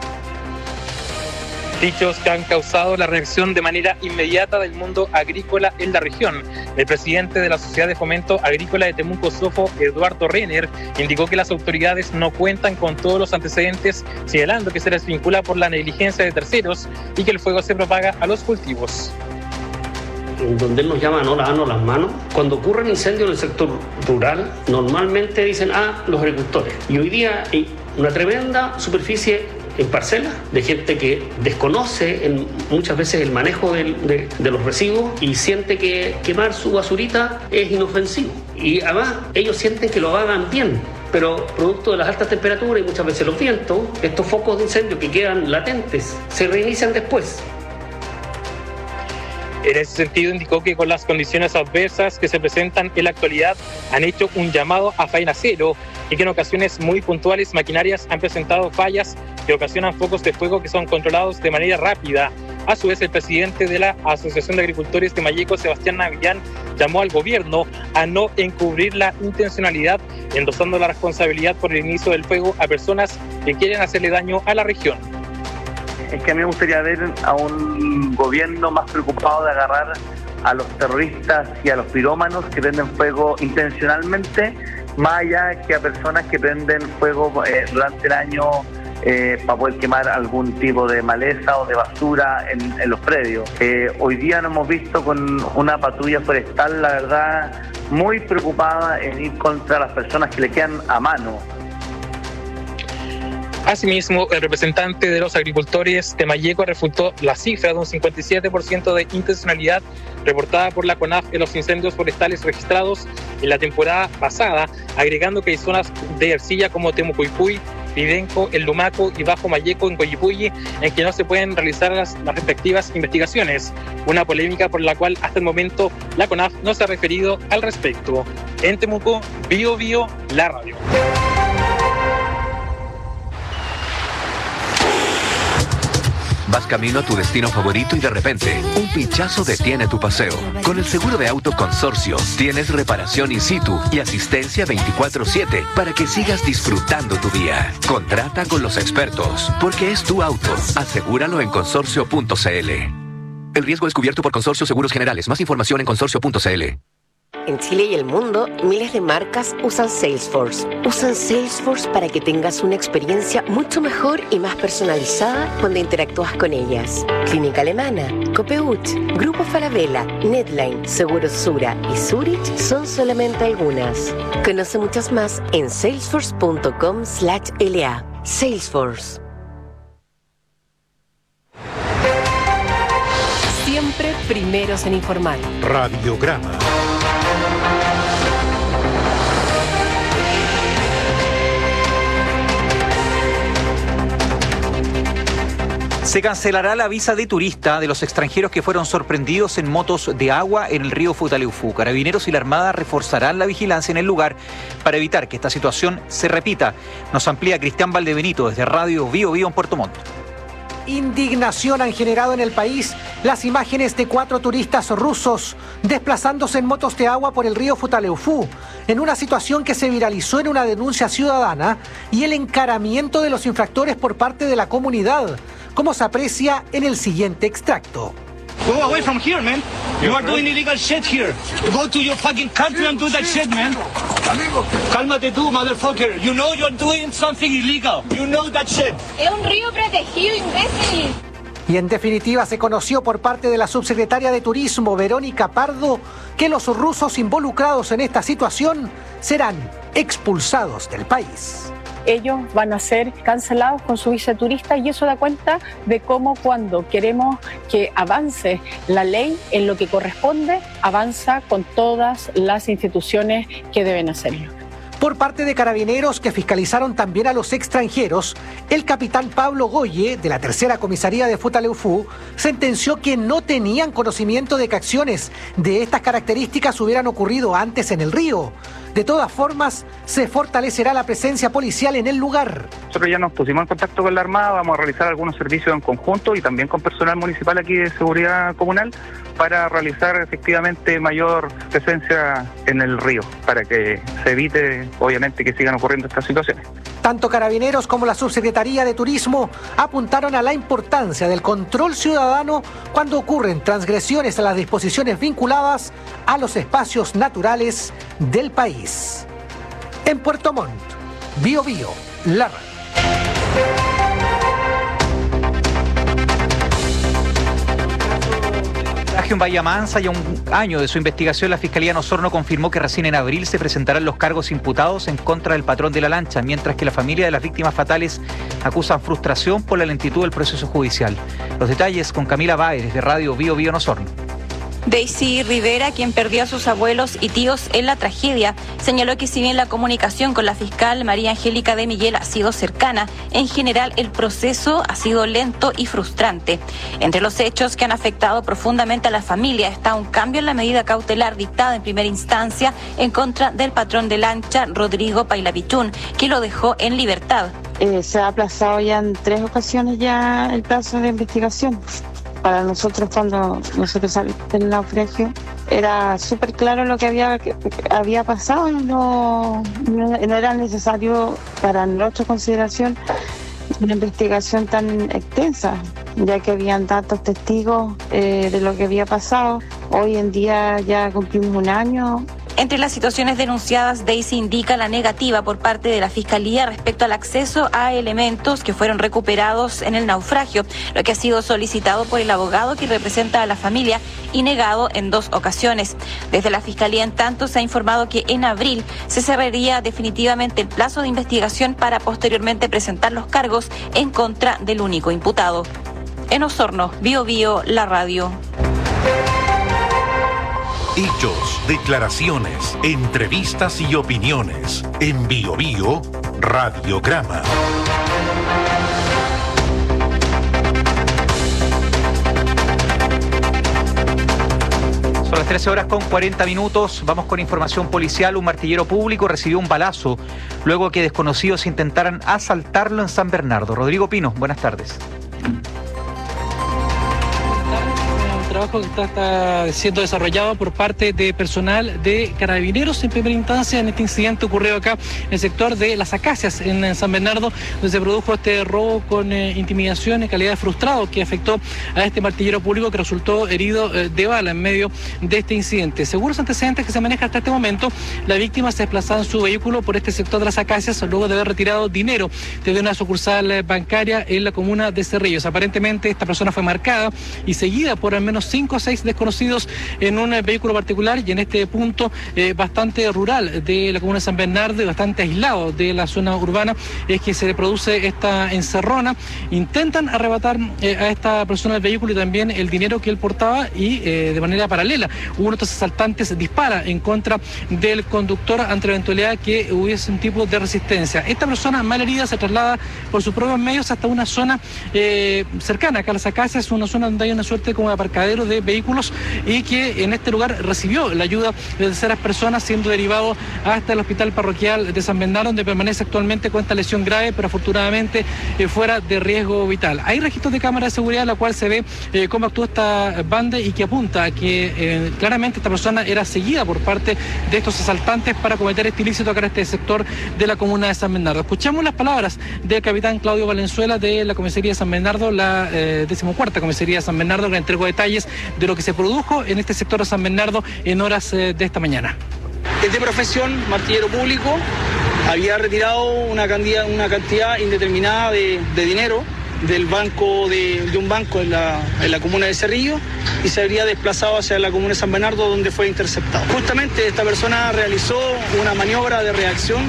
Dichos que han causado la reacción de manera inmediata del mundo agrícola en la región. El presidente de la Sociedad de Fomento Agrícola de Temuco Sofo, Eduardo Renner, indicó que las autoridades no cuentan con todos los antecedentes, señalando que se les vincula por la negligencia de terceros y que el fuego se propaga a los cultivos.
Donde él nos llama a no lavarnos las manos. Cuando ocurre un incendio en el sector rural, normalmente dicen, ah, los agricultores. Y hoy día hay una tremenda superficie en parcelas de gente que desconoce en, muchas veces el manejo de, de, de los residuos y siente que quemar su basurita es inofensivo. Y además ellos sienten que lo hagan bien, pero producto de las altas temperaturas y muchas veces los vientos, estos focos de incendio que quedan latentes se reinician después.
En ese sentido, indicó que con las condiciones adversas que se presentan en la actualidad han hecho un llamado a faena cero y que en ocasiones muy puntuales maquinarias han presentado fallas que ocasionan focos de fuego que son controlados de manera rápida. A su vez, el presidente de la Asociación de Agricultores de Malleco, Sebastián Navillán, llamó al gobierno a no encubrir la intencionalidad, endosando la responsabilidad por el inicio del fuego a personas que quieren hacerle daño a la región.
Es que a mí me gustaría ver a un gobierno más preocupado de agarrar a los terroristas y a los pirómanos que prenden fuego intencionalmente, más allá que a personas que prenden fuego eh, durante el año eh, para poder quemar algún tipo de maleza o de basura en, en los predios. Eh, hoy día nos hemos visto con una patrulla forestal, la verdad, muy preocupada en ir contra las personas que le quedan a mano.
Asimismo, el representante de los agricultores de Malleco refutó la cifra de un cincuenta y siete por ciento de intencionalidad reportada por la CONAF en los incendios forestales registrados en la temporada pasada, agregando que hay zonas de Ercilla como Temucuipuy, Videnco, El Lumaco y Bajo Malleco en Coyipulli en que no se pueden realizar las, las respectivas investigaciones. Una polémica por la cual hasta el momento la CONAF no se ha referido al respecto. En Temuco, Bio Bio, la radio.
Vas camino a tu destino favorito y de repente, un pinchazo detiene tu paseo. Con el seguro de auto Consorcio, tienes reparación in situ y asistencia veinticuatro siete para que sigas disfrutando tu día. Contrata con los expertos, porque es tu auto. Asegúralo en consorcio punto c l. El riesgo es cubierto por Consorcio Seguros Generales. Más información en consorcio punto c l.
En Chile y el mundo, miles de marcas usan Salesforce. Usan Salesforce para que tengas una experiencia mucho mejor y más personalizada cuando interactúas con ellas. Clínica Alemana, Copeuch, Grupo Falabella, Netline, Seguros Sura y Zurich son solamente algunas. Conoce muchas más en salesforce punto com slash l a. Salesforce.
Siempre primeros en informar.
Radiograma.
Se cancelará la visa de turista de los extranjeros que fueron sorprendidos en motos de agua en el río Futaleufú. Carabineros y la Armada reforzarán la vigilancia en el lugar para evitar que esta situación se repita. Nos amplía Cristian Valdebenito desde Radio Bio Bio en Puerto Montt.
Indignación han generado en el país las imágenes de cuatro turistas rusos desplazándose en motos de agua por el río Futaleufú, en una situación que se viralizó en una denuncia ciudadana y el encaramiento de los infractores por parte de la comunidad, como se aprecia en el siguiente extracto.
Go away from here, man. You are doing illegal shit here. Go to your fucking country and do that shit, man. Cálmate tú, motherfucker. You know you're doing something illegal. You know that shit.
Es un río protegido, imbécil.
Y en definitiva se conoció por parte de la subsecretaria de Turismo, Verónica Pardo, que los rusos involucrados en esta situación serán expulsados del país.
Ellos van a ser cancelados con su visa turista y eso da cuenta de cómo cuando queremos que avance la ley en lo que corresponde, avanza con todas las instituciones que deben hacerlo.
Por parte de Carabineros, que fiscalizaron también a los extranjeros, el capitán Pablo Goye, de la tercera comisaría de Futaleufú, sentenció que no tenían conocimiento de que acciones de estas características hubieran ocurrido antes en el río. De todas formas, se fortalecerá la presencia policial en el lugar.
Nosotros ya nos pusimos en contacto con la Armada, vamos a realizar algunos servicios en conjunto y también con personal municipal aquí de seguridad comunal para realizar efectivamente mayor presencia en el río, para que se evite, obviamente, que sigan ocurriendo estas situaciones.
Tanto Carabineros como la Subsecretaría de Turismo apuntaron a la importancia del control ciudadano cuando ocurren transgresiones a las disposiciones vinculadas a los espacios naturales del país. En Puerto Montt, Bío Bío, la radio.
En Bahía Mansa y a un año de su investigación, la Fiscalía en Osorno confirmó que recién en abril se presentarán los cargos imputados en contra del patrón de la lancha, mientras que la familia de las víctimas fatales acusan frustración por la lentitud del proceso judicial. Los detalles con Camila Báez de Radio Bío Bío en Osorno.
Daisy Rivera, quien perdió a sus abuelos y tíos en la tragedia, señaló que si bien la comunicación con la fiscal María Angélica de Miguel ha sido cercana, en general el proceso ha sido lento y frustrante. Entre los hechos que han afectado profundamente a la familia está un cambio en la medida cautelar dictada en primera instancia en contra del patrón de lancha Rodrigo Pailapichún, que lo dejó en libertad.
Eh, se ha aplazado ya en tres ocasiones ya el plazo de investigación. Para nosotros, cuando nosotros salimos del naufragio, era súper claro lo que había, que había pasado. No, no, no era necesario, para nuestra consideración, una investigación tan extensa, ya que habían tantos testigos eh, de lo que había pasado. Hoy en día ya cumplimos un año.
Entre las situaciones denunciadas, Daisy indica la negativa por parte de la Fiscalía respecto al acceso a elementos que fueron recuperados en el naufragio, lo que ha sido solicitado por el abogado que representa a la familia y negado en dos ocasiones. Desde la Fiscalía, en tanto, se ha informado que en abril se cerraría definitivamente el plazo de investigación para posteriormente presentar los cargos en contra del único imputado. En Osorno, Bío Bío, la radio.
Hechos, declaraciones, entrevistas y opiniones. En Bío Bío, Radiograma.
Son las trece horas con cuarenta minutos. Vamos con información policial. Un martillero público recibió un balazo luego que desconocidos intentaran asaltarlo en San Bernardo. Rodrigo Pino, buenas tardes.
Trabajo que está, está siendo desarrollado por parte de personal de Carabineros en primera instancia en este incidente ocurrido acá en el sector de Las Acacias en, en San Bernardo, donde se produjo este robo con eh, intimidación en calidad de frustrado que afectó a este martillero público que resultó herido eh, de bala en medio de este incidente. Según los antecedentes que se maneja hasta este momento, la víctima se desplazaba en su vehículo por este sector de Las Acacias luego de haber retirado dinero desde una sucursal bancaria en la comuna de Cerrillos. Aparentemente esta persona fue marcada y seguida por al menos cinco o seis desconocidos en un vehículo particular y en este punto eh, bastante rural de la comuna de San Bernardo y bastante aislado de la zona urbana es que se produce esta encerrona. Intentan arrebatar eh, a esta persona el vehículo y también el dinero que él portaba y eh, de manera paralela uno de estos asaltantes dispara en contra del conductor ante la eventualidad que hubiese un tipo de resistencia. Esta persona mal herida se traslada por sus propios medios hasta una zona eh, cercana acá a Las Acacias, una zona donde hay una suerte como de aparcadero de vehículos y que en este lugar recibió la ayuda de terceras personas, siendo derivado hasta el hospital parroquial de San Bernardo, donde permanece actualmente con esta lesión grave, pero afortunadamente eh, fuera de riesgo vital. Hay registros de cámara de seguridad en la cual se ve eh, cómo actúa esta banda y que apunta a que eh, claramente esta persona era seguida por parte de estos asaltantes para cometer este ilícito acá en este sector de la comuna de San Bernardo. Escuchamos las palabras del capitán Claudio Valenzuela de la comisaría de San Bernardo, la eh, decimocuarta comisaría de San Bernardo, que entregó detalles de lo que se produjo en este sector de San Bernardo en horas eh, de esta mañana. Es de profesión martillero público, había retirado una cantidad, una cantidad indeterminada de, de dinero del banco de, de un banco en la, en la comuna de Cerrillo y se habría desplazado hacia la comuna de San Bernardo, donde fue interceptado. Justamente esta persona realizó una maniobra de reacción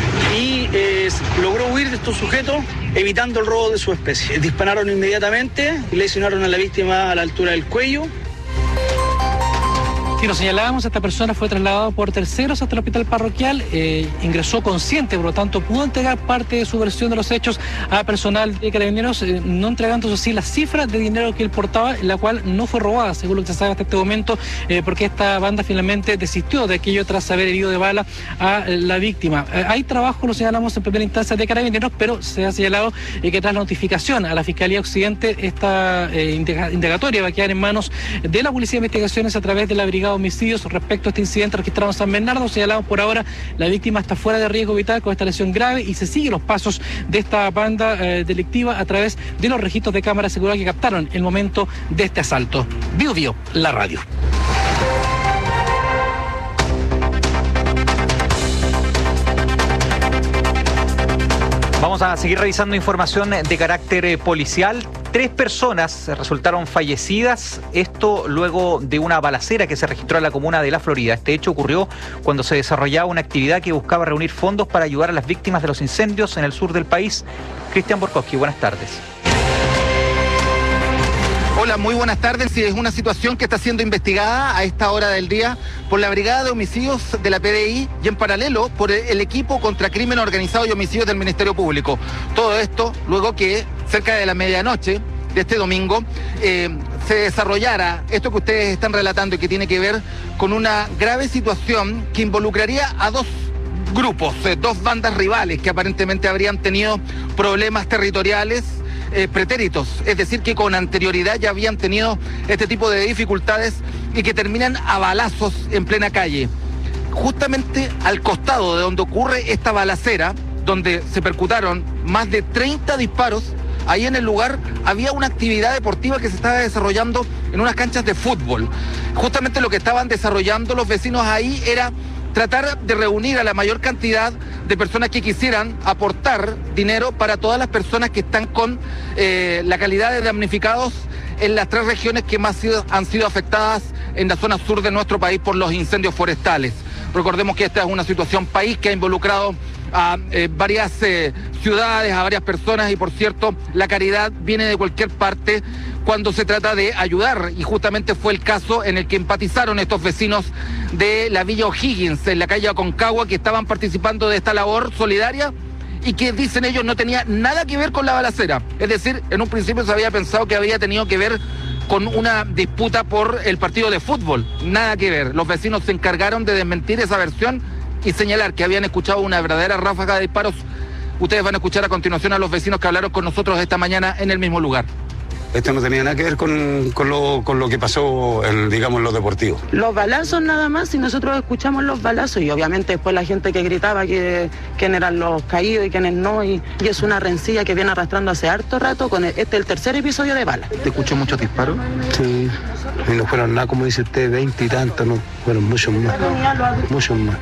y eh, logró huir de estos sujetos, evitando el robo de su especie. Dispararon inmediatamente y lesionaron a la víctima a la altura del cuello. Sí, lo señalábamos, esta persona fue trasladada por terceros hasta el hospital parroquial, eh, ingresó consciente, por lo tanto pudo entregar parte de su versión de los hechos a personal de Carabineros, eh, no entregando eso sí las cifras de dinero que él portaba, la cual no fue robada, según lo que se sabe hasta este momento, eh, porque esta banda finalmente desistió de aquello tras haber herido de bala a la víctima. Eh, hay trabajo, lo señalamos en primera instancia de Carabineros, pero se ha señalado eh, que tras la notificación a la Fiscalía Occidente, esta eh, indagatoria va a quedar en manos de la Policía de Investigaciones a través de la Brigada de Homicidios respecto a este incidente registrado en San Bernardo. Señalamos por ahora, la víctima está fuera de riesgo vital con esta lesión grave y se siguen los pasos de esta banda eh, delictiva a través de los registros de cámara de seguridad que captaron el momento de este asalto. Bio Bio, la radio. Vamos a seguir revisando información de carácter policial. Tres personas resultaron fallecidas, esto luego de una balacera que se registró en la comuna de La Florida. Este hecho ocurrió cuando se desarrollaba una actividad que buscaba reunir fondos para ayudar a las víctimas de los incendios en el sur del país. Cristian Borkowski, buenas tardes.
Hola, muy buenas tardes. Sí, es una situación que está siendo investigada a esta hora del día por la Brigada de Homicidios de la P D I y en paralelo por el equipo contra crimen organizado y homicidios del Ministerio Público. Todo esto luego que cerca de la medianoche de este domingo eh, se desarrollara esto que ustedes están relatando y que tiene que ver con una grave situación que involucraría a dos grupos, eh, dos bandas rivales que aparentemente habrían tenido problemas territoriales Eh, pretéritos, es decir, que con anterioridad ya habían tenido este tipo de dificultades y que terminan a balazos en plena calle. Justamente al costado de donde ocurre esta balacera, donde se percutaron más de treinta disparos, ahí en el lugar había una actividad deportiva que se estaba desarrollando en unas canchas de fútbol. Justamente lo que estaban desarrollando los vecinos ahí era tratar de reunir a la mayor cantidad de personas que quisieran aportar dinero para todas las personas que están con eh, la calidad de damnificados en las tres regiones que más sido, han sido afectadas en la zona sur de nuestro país por los incendios forestales. Recordemos que esta es una situación país que ha involucrado a eh, varias eh, ciudades, a varias personas y por cierto, la caridad viene de cualquier parte cuando se trata de ayudar y justamente fue el caso en el que empatizaron estos vecinos de la Villa O'Higgins, en la calle Aconcagua, que estaban participando de esta labor solidaria y que dicen ellos no tenía nada que ver con la balacera. Es decir, en un principio se había pensado que había tenido que ver con una disputa por el partido de fútbol. Nada que ver. Los vecinos se encargaron de desmentir esa versión y señalar que habían escuchado una verdadera ráfaga de disparos. Ustedes van a escuchar a continuación a los vecinos que hablaron con nosotros esta mañana en el mismo lugar.
Esto no tenía nada que ver con, con, lo, con lo que pasó en, digamos, en los deportivos.
Los balazos nada más, y nosotros escuchamos los balazos y obviamente después la gente que gritaba que quién eran los caídos y quiénes no, y, y es una rencilla que viene arrastrando hace harto rato con el, este el tercer episodio de bala.
¿Te escuchó muchos disparos?
Sí, y no fueron nada, como dice usted, veinte y tantos, no, fueron muchos más, muchos más.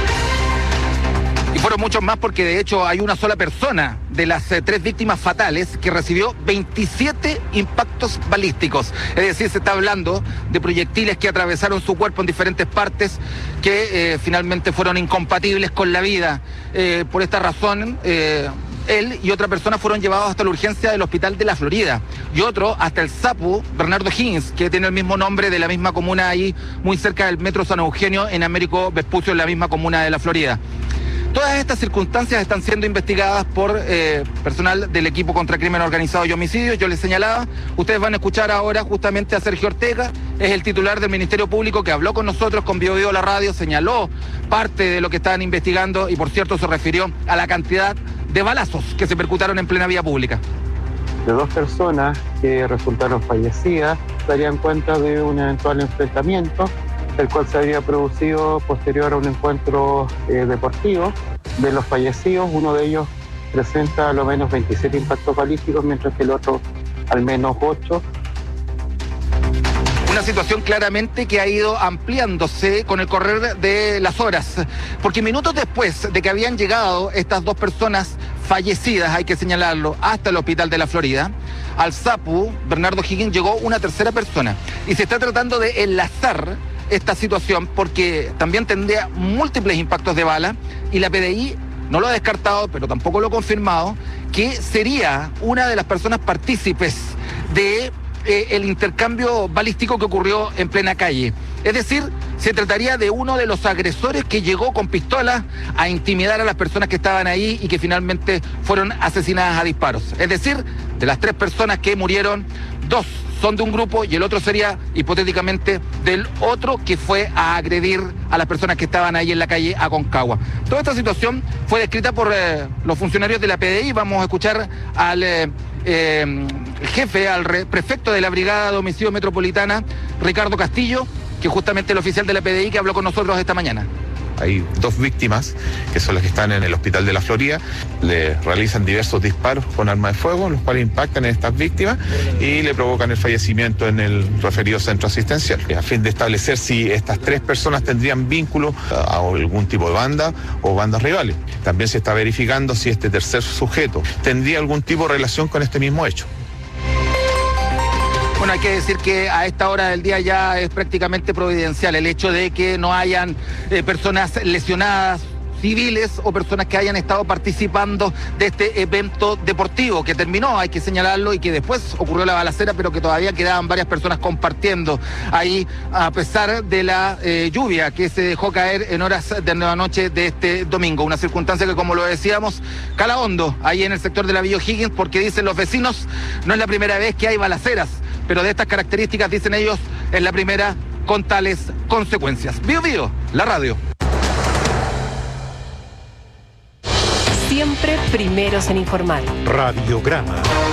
Y fueron muchos más porque de hecho hay una sola persona de las eh, tres víctimas fatales que recibió veintisiete impactos balísticos. Es decir, se está hablando de proyectiles que atravesaron su cuerpo en diferentes partes que eh, finalmente fueron incompatibles con la vida. Eh, por esta razón, eh, él y otra persona fueron llevados hasta la urgencia del hospital de La Florida y otro hasta el SAPU Bernardo Higgins, que tiene el mismo nombre de la misma comuna ahí, muy cerca del metro San Eugenio, en Américo Vespucio, en la misma comuna de La Florida. Todas estas circunstancias están siendo investigadas por eh, personal del equipo contra crimen organizado y homicidios. Yo les señalaba, ustedes van a escuchar ahora justamente a Sergio Ortega, es el titular del Ministerio Público que habló con nosotros, con Bio Bio la radio, señaló parte de lo que estaban investigando y por cierto se refirió a la cantidad de balazos que se percutaron en plena vía pública.
De dos personas que resultaron fallecidas, darían cuenta de un eventual enfrentamiento, el cual se había producido posterior a un encuentro eh, deportivo. De los fallecidos, uno de ellos presenta a lo menos veintisiete impactos balísticos, mientras que el otro al menos ocho.
Una situación claramente que ha ido ampliándose con el correr de las horas, porque minutos después de que habían llegado estas dos personas fallecidas, hay que señalarlo, hasta el hospital de La Florida, al SAPU Bernardo Higgins llegó una tercera persona y se está tratando de enlazar esta situación porque también tendría múltiples impactos de bala y la P D I no lo ha descartado, pero tampoco lo ha confirmado, que sería una de las personas partícipes de eh, el intercambio balístico que ocurrió en plena calle. Es decir, se trataría de uno de los agresores que llegó con pistola a intimidar a las personas que estaban ahí y que finalmente fueron asesinadas a disparos. Es decir, de las tres personas que murieron, dos son de un grupo y el otro sería hipotéticamente del otro que fue a agredir a las personas que estaban ahí en la calle Aconcagua. Toda esta situación fue descrita por eh, los funcionarios de la P D I. Vamos a escuchar al eh, eh, jefe, al re, prefecto de la Brigada de Homicidio Metropolitana, Ricardo Castillo, que justamente el oficial de la P D I que habló con nosotros esta mañana.
Hay dos víctimas, que son las que están en el hospital de la Florida, le realizan diversos disparos con arma de fuego, los cuales impactan en estas víctimas y le provocan el fallecimiento en el referido centro asistencial, a fin de establecer si estas tres personas tendrían vínculo a algún tipo de banda o bandas rivales. También se está verificando si este tercer sujeto tendría algún tipo de relación con este mismo hecho.
Bueno, hay que decir que a esta hora del día ya es prácticamente providencial el hecho de que no hayan eh, personas lesionadas, civiles o personas que hayan estado participando de este evento deportivo que terminó, hay que señalarlo, y que después ocurrió la balacera, pero que todavía quedaban varias personas compartiendo ahí a pesar de la eh, lluvia que se dejó caer en horas de la noche de este domingo. Una circunstancia que, como lo decíamos, cala hondo ahí en el sector de la Villa O'Higgins, porque dicen los vecinos, no es la primera vez que hay balaceras, pero de estas características, dicen ellos, es la primera con tales consecuencias. Bío Bío, la radio.
Siempre primeros en informar.
Radiograma.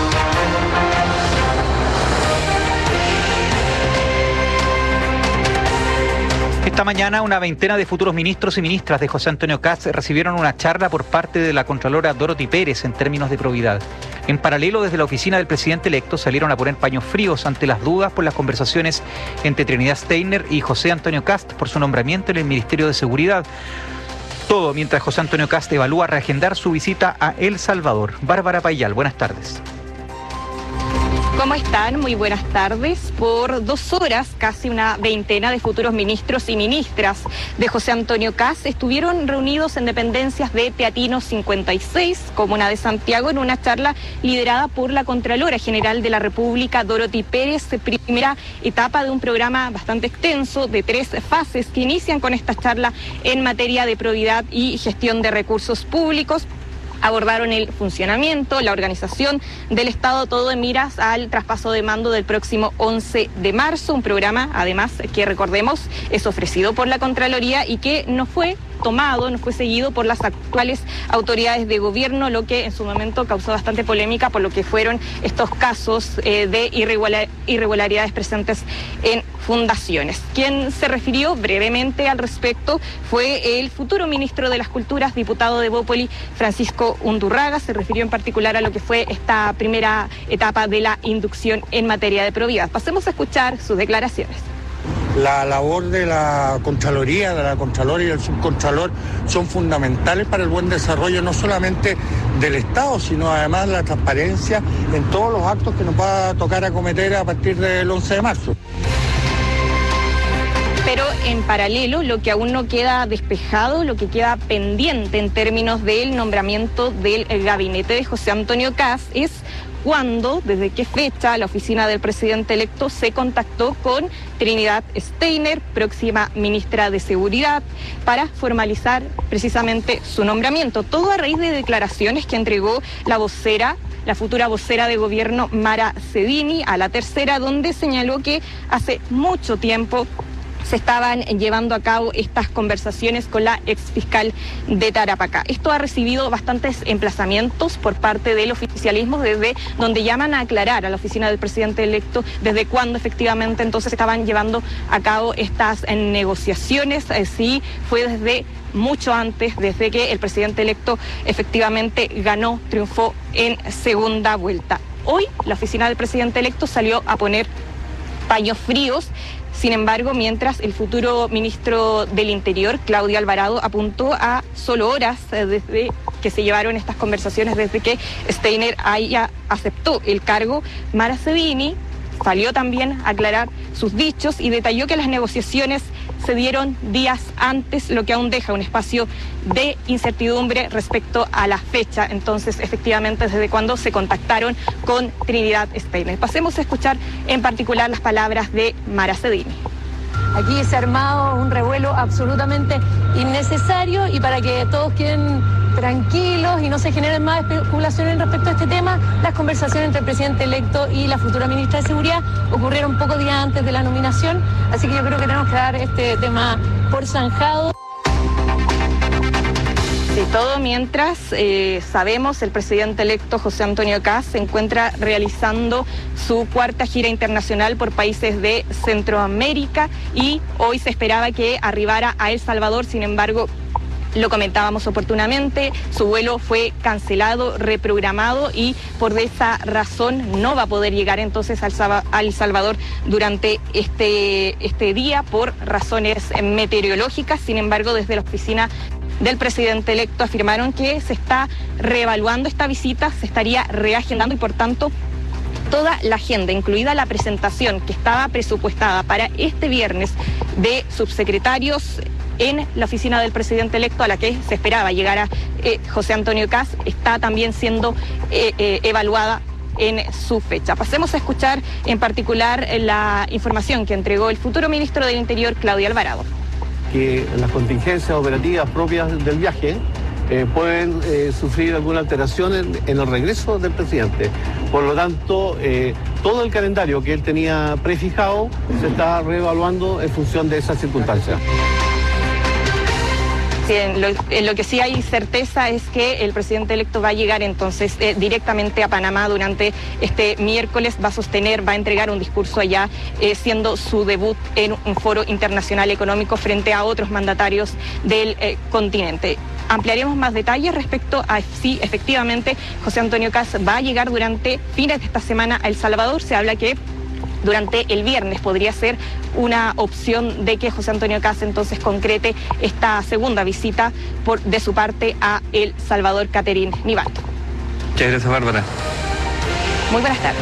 Esta mañana una veintena de futuros ministros y ministras de José Antonio Kast recibieron una charla por parte de la Contralora Dorothy Pérez en términos de probidad. En paralelo, desde la oficina del presidente electo salieron a poner paños fríos ante las dudas por las conversaciones entre Trinidad Steiner y José Antonio Kast por su nombramiento en el Ministerio de Seguridad. Todo mientras José Antonio Kast evalúa reagendar su visita a El Salvador. Bárbara Payal, buenas tardes.
¿Cómo están? Muy buenas tardes. Por dos horas, casi una veintena de futuros ministros y ministras de José Antonio Kast estuvieron reunidos en dependencias de Teatino cincuenta y seis, comuna de Santiago, en una charla liderada por la Contralora General de la República, Dorothy Pérez, primera etapa de un programa bastante extenso de tres fases que inician con esta charla en materia de probidad y gestión de recursos públicos. Abordaron el funcionamiento, la organización del Estado, todo en miras al traspaso de mando del próximo once de marzo, un programa además que, recordemos, es ofrecido por la Contraloría y que no fue tomado, no fue seguido por las actuales autoridades de gobierno, lo que en su momento causó bastante polémica por lo que fueron estos casos eh, de irregular, irregularidades presentes en fundaciones. Quien se refirió brevemente al respecto fue el futuro ministro de las Culturas, diputado de Bópoli, Francisco Undurraga. Se refirió en particular a lo que fue esta primera etapa de la inducción en materia de probidad. Pasemos a escuchar sus declaraciones.
La labor de la Contraloría, de la Contralora y del Subcontralor son fundamentales para el buen desarrollo no solamente del Estado, sino además la transparencia en todos los actos que nos va a tocar acometer a partir del once de marzo.
Pero en paralelo, lo que aún no queda despejado, lo que queda pendiente en términos del nombramiento del gabinete de José Antonio Kast es cuándo, desde qué fecha la oficina del presidente electo se contactó con Trinidad Steiner, próxima ministra de Seguridad, para formalizar precisamente su nombramiento. Todo a raíz de declaraciones que entregó la vocera, la futura vocera de gobierno Mara Cedini, a La Tercera, donde señaló que hace mucho tiempo se estaban llevando a cabo estas conversaciones con la exfiscal de Tarapacá. Esto ha recibido bastantes emplazamientos por parte del oficialismo, desde donde llaman a aclarar a la oficina del presidente electo desde cuándo efectivamente entonces estaban llevando a cabo estas negociaciones. Eh, sí, fue desde mucho antes, desde que el presidente electo efectivamente ganó, triunfó en segunda vuelta. Hoy la oficina del presidente electo salió a poner paños fríos. Sin embargo, mientras el futuro ministro del Interior, Claudio Alvarado, apuntó a solo horas desde que se llevaron estas conversaciones, desde que Steiner haya aceptó el cargo, Mara Cedini salió también a aclarar sus dichos y detalló que las negociaciones se dieron días antes, lo que aún deja un espacio de incertidumbre respecto a la fecha. Entonces, efectivamente, desde cuando se contactaron con Trinidad Steiner. Pasemos a escuchar en particular las palabras de Mara Cedini.
aquí se ha armado un revuelo absolutamente innecesario, y para que todos queden tranquilos y no se generen más especulaciones respecto a este tema, las conversaciones entre el presidente electo y la futura ministra de Seguridad ocurrieron pocos días antes de la nominación, así que yo creo que tenemos que dar este tema por zanjado.
De todo mientras eh, sabemos el presidente electo José Antonio Kast se encuentra realizando su cuarta gira internacional por países de Centroamérica y hoy se esperaba que arribara a El Salvador, sin embargo, lo comentábamos oportunamente, su vuelo fue cancelado, reprogramado y por esa razón no va a poder llegar entonces al El Salvador durante este, este día por razones meteorológicas. Sin embargo, desde la oficina del presidente electo afirmaron que se está reevaluando esta visita, se estaría reagendando y por tanto toda la agenda, incluida la presentación que estaba presupuestada para este viernes de subsecretarios en la oficina del presidente electo, a la que se esperaba llegara eh, José Antonio Kast, está también siendo eh, eh, evaluada en su fecha. Pasemos a escuchar en particular la información que entregó el futuro ministro del Interior, Claudio Alvarado.
Que las contingencias operativas propias del viaje eh, pueden eh, sufrir alguna alteración en, en el regreso del presidente. Por lo tanto, eh, todo el calendario que él tenía prefijado se está reevaluando en función de esas circunstancias.
Sí, en, lo, en lo que sí hay certeza es que el presidente electo va a llegar entonces eh, directamente a Panamá durante este miércoles, va a sostener, va a entregar un discurso allá, eh, siendo su debut en un foro internacional económico frente a otros mandatarios del eh, continente. Ampliaremos más detalles respecto a si efectivamente José Antonio Kast va a llegar durante fines de esta semana a El Salvador. Se habla que durante el viernes podría ser una opción de que José Antonio Kast entonces concrete esta segunda visita por, de su parte a El Salvador. Caterín Nivaldo.
Muchas gracias, Bárbara.
Muy buenas tardes.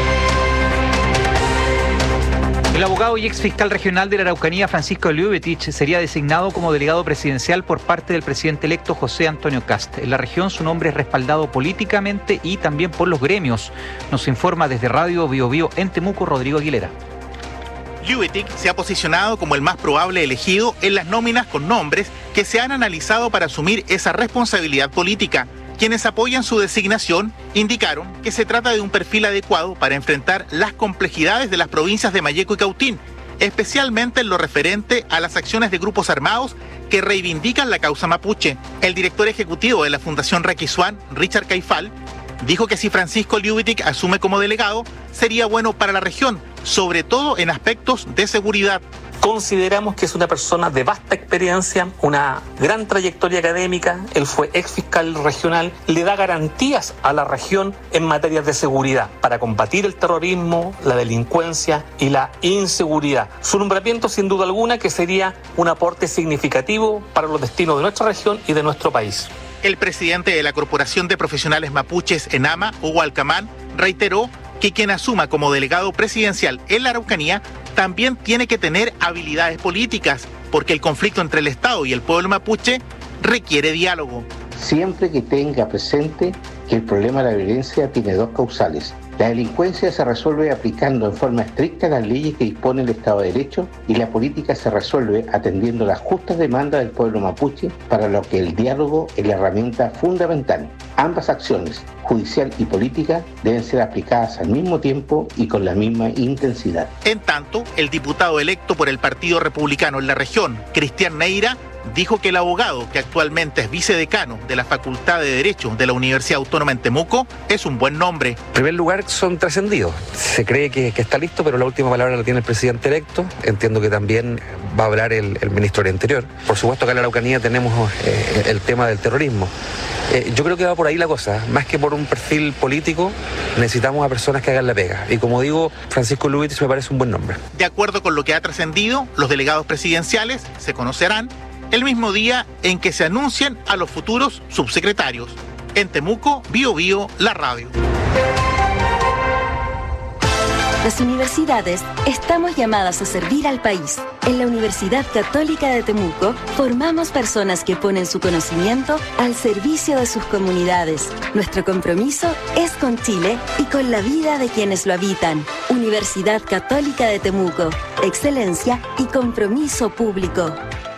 El abogado y ex fiscal regional de la Araucanía, Francisco Ljubetich, sería designado como delegado presidencial por parte del presidente electo José Antonio Kast. En la región su nombre es respaldado políticamente y también por los gremios. Nos informa desde Radio Bio Bio en Temuco, Rodrigo Aguilera.
Ljubetich se ha posicionado como el más probable elegido en las nóminas con nombres que se han analizado para asumir esa responsabilidad política. Quienes apoyan su designación indicaron que se trata de un perfil adecuado para enfrentar las complejidades de las provincias de Malleco y Cautín, especialmente en lo referente a las acciones de grupos armados que reivindican la causa mapuche. El director ejecutivo de la Fundación Raquisuán, Richard Caifal, dijo que si Francisco Ljubetich asume como delegado, sería bueno para la región, sobre todo en aspectos de seguridad.
Consideramos que es una persona de vasta experiencia, una gran trayectoria académica, él fue ex fiscal regional, le da garantías a la región en materias de seguridad para combatir el terrorismo, la delincuencia y la inseguridad. Su nombramiento, sin duda alguna, que sería un aporte significativo para los destinos de nuestra región y de nuestro país.
El presidente de la Corporación de Profesionales Mapuches, ENAMA, Hugo Alcamán, reiteró que quien asuma como delegado presidencial en la Araucanía también tiene que tener habilidades políticas, porque el conflicto entre el Estado y el pueblo mapuche requiere diálogo.
Siempre que tenga presente que el problema de la violencia tiene dos causales. La delincuencia se resuelve aplicando en forma estricta las leyes que dispone el Estado de Derecho y la política se resuelve atendiendo las justas demandas del pueblo mapuche, para lo que el diálogo es la herramienta fundamental. Ambas acciones, judicial y política, deben ser aplicadas al mismo tiempo y con la misma intensidad.
En tanto, el diputado electo por el Partido Republicano en la región, Cristian Neira, dijo que el abogado, que actualmente es vicedecano de la Facultad de Derecho de la Universidad Autónoma en Temuco, es un buen nombre.
En primer lugar, son trascendidos. Se cree que, que está listo, pero la última palabra la tiene el presidente electo. Entiendo que también va a hablar el, el ministro del Interior. Por supuesto, acá en la Araucanía tenemos eh, el tema del terrorismo. Eh, yo creo que va por ahí la cosa. Más que por un perfil político, necesitamos a personas que hagan la pega. Y como digo, Francisco Ljubetich me parece un buen nombre.
De acuerdo con lo que ha trascendido, los delegados presidenciales se conocerán el mismo día en que se anuncien a los futuros subsecretarios. En Temuco, Bio Bio, la radio.
Las universidades estamos llamadas a servir al país. En la Universidad Católica de Temuco formamos personas que ponen su conocimiento al servicio de sus comunidades. Nuestro compromiso es con Chile y con la vida de quienes lo habitan. Universidad Católica de Temuco. Excelencia y compromiso público.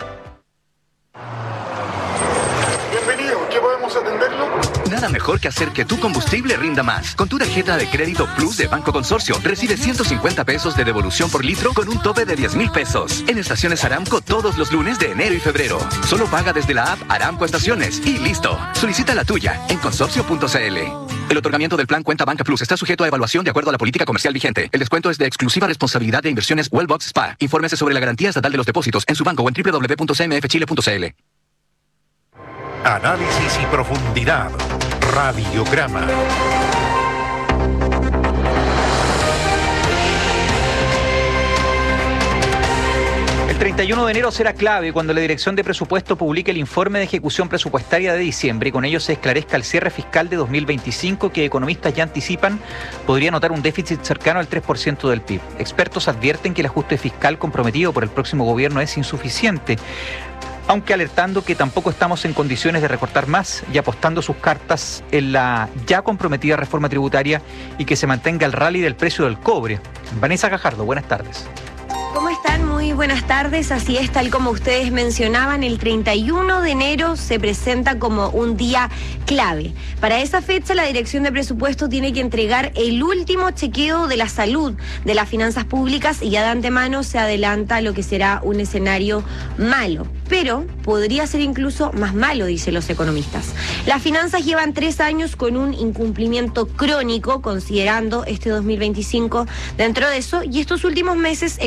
Bienvenido, ¿qué podemos atenderlo?
Nada mejor que hacer que tu combustible rinda más. Con tu tarjeta de crédito Plus de Banco Consorcio, recibes ciento cincuenta pesos de devolución por litro con un tope de diez mil pesos. En estaciones Aramco todos los lunes de enero y febrero. Solo paga desde la app Aramco Estaciones y listo. Solicita la tuya en consorcio punto c l. El otorgamiento del plan Cuenta Banca Plus está sujeto a evaluación de acuerdo a la política comercial vigente. El descuento es de exclusiva responsabilidad de Inversiones Wellbox Spa. Infórmese sobre la garantía estatal de los depósitos en su banco o en doble u doble u doble u punto c m f chile punto c l.
Análisis y profundidad. Radiograma.
El treinta y uno de enero será clave cuando la Dirección de Presupuesto publique el informe de ejecución presupuestaria de diciembre y con ello se esclarezca el cierre fiscal de dos mil veinticinco que economistas ya anticipan podría notar un déficit cercano al tres por ciento del P I B. Expertos advierten que el ajuste fiscal comprometido por el próximo gobierno es insuficiente, aunque alertando que tampoco estamos en condiciones de recortar más y apostando sus cartas en la ya comprometida reforma tributaria y que se mantenga el rally del precio del cobre. Vanessa Gajardo, buenas tardes.
¿Cómo están? Muy buenas tardes. Así es, tal como ustedes mencionaban, el treinta y uno de enero se presenta como un día clave. Para esa fecha, la Dirección de Presupuesto tiene que entregar el último chequeo de la salud de las finanzas públicas y ya de antemano se adelanta lo que será un escenario malo. Pero podría ser incluso más malo, dicen los economistas. Las finanzas llevan tres años con un incumplimiento crónico, considerando este dos mil veinticinco dentro de eso, y estos últimos meses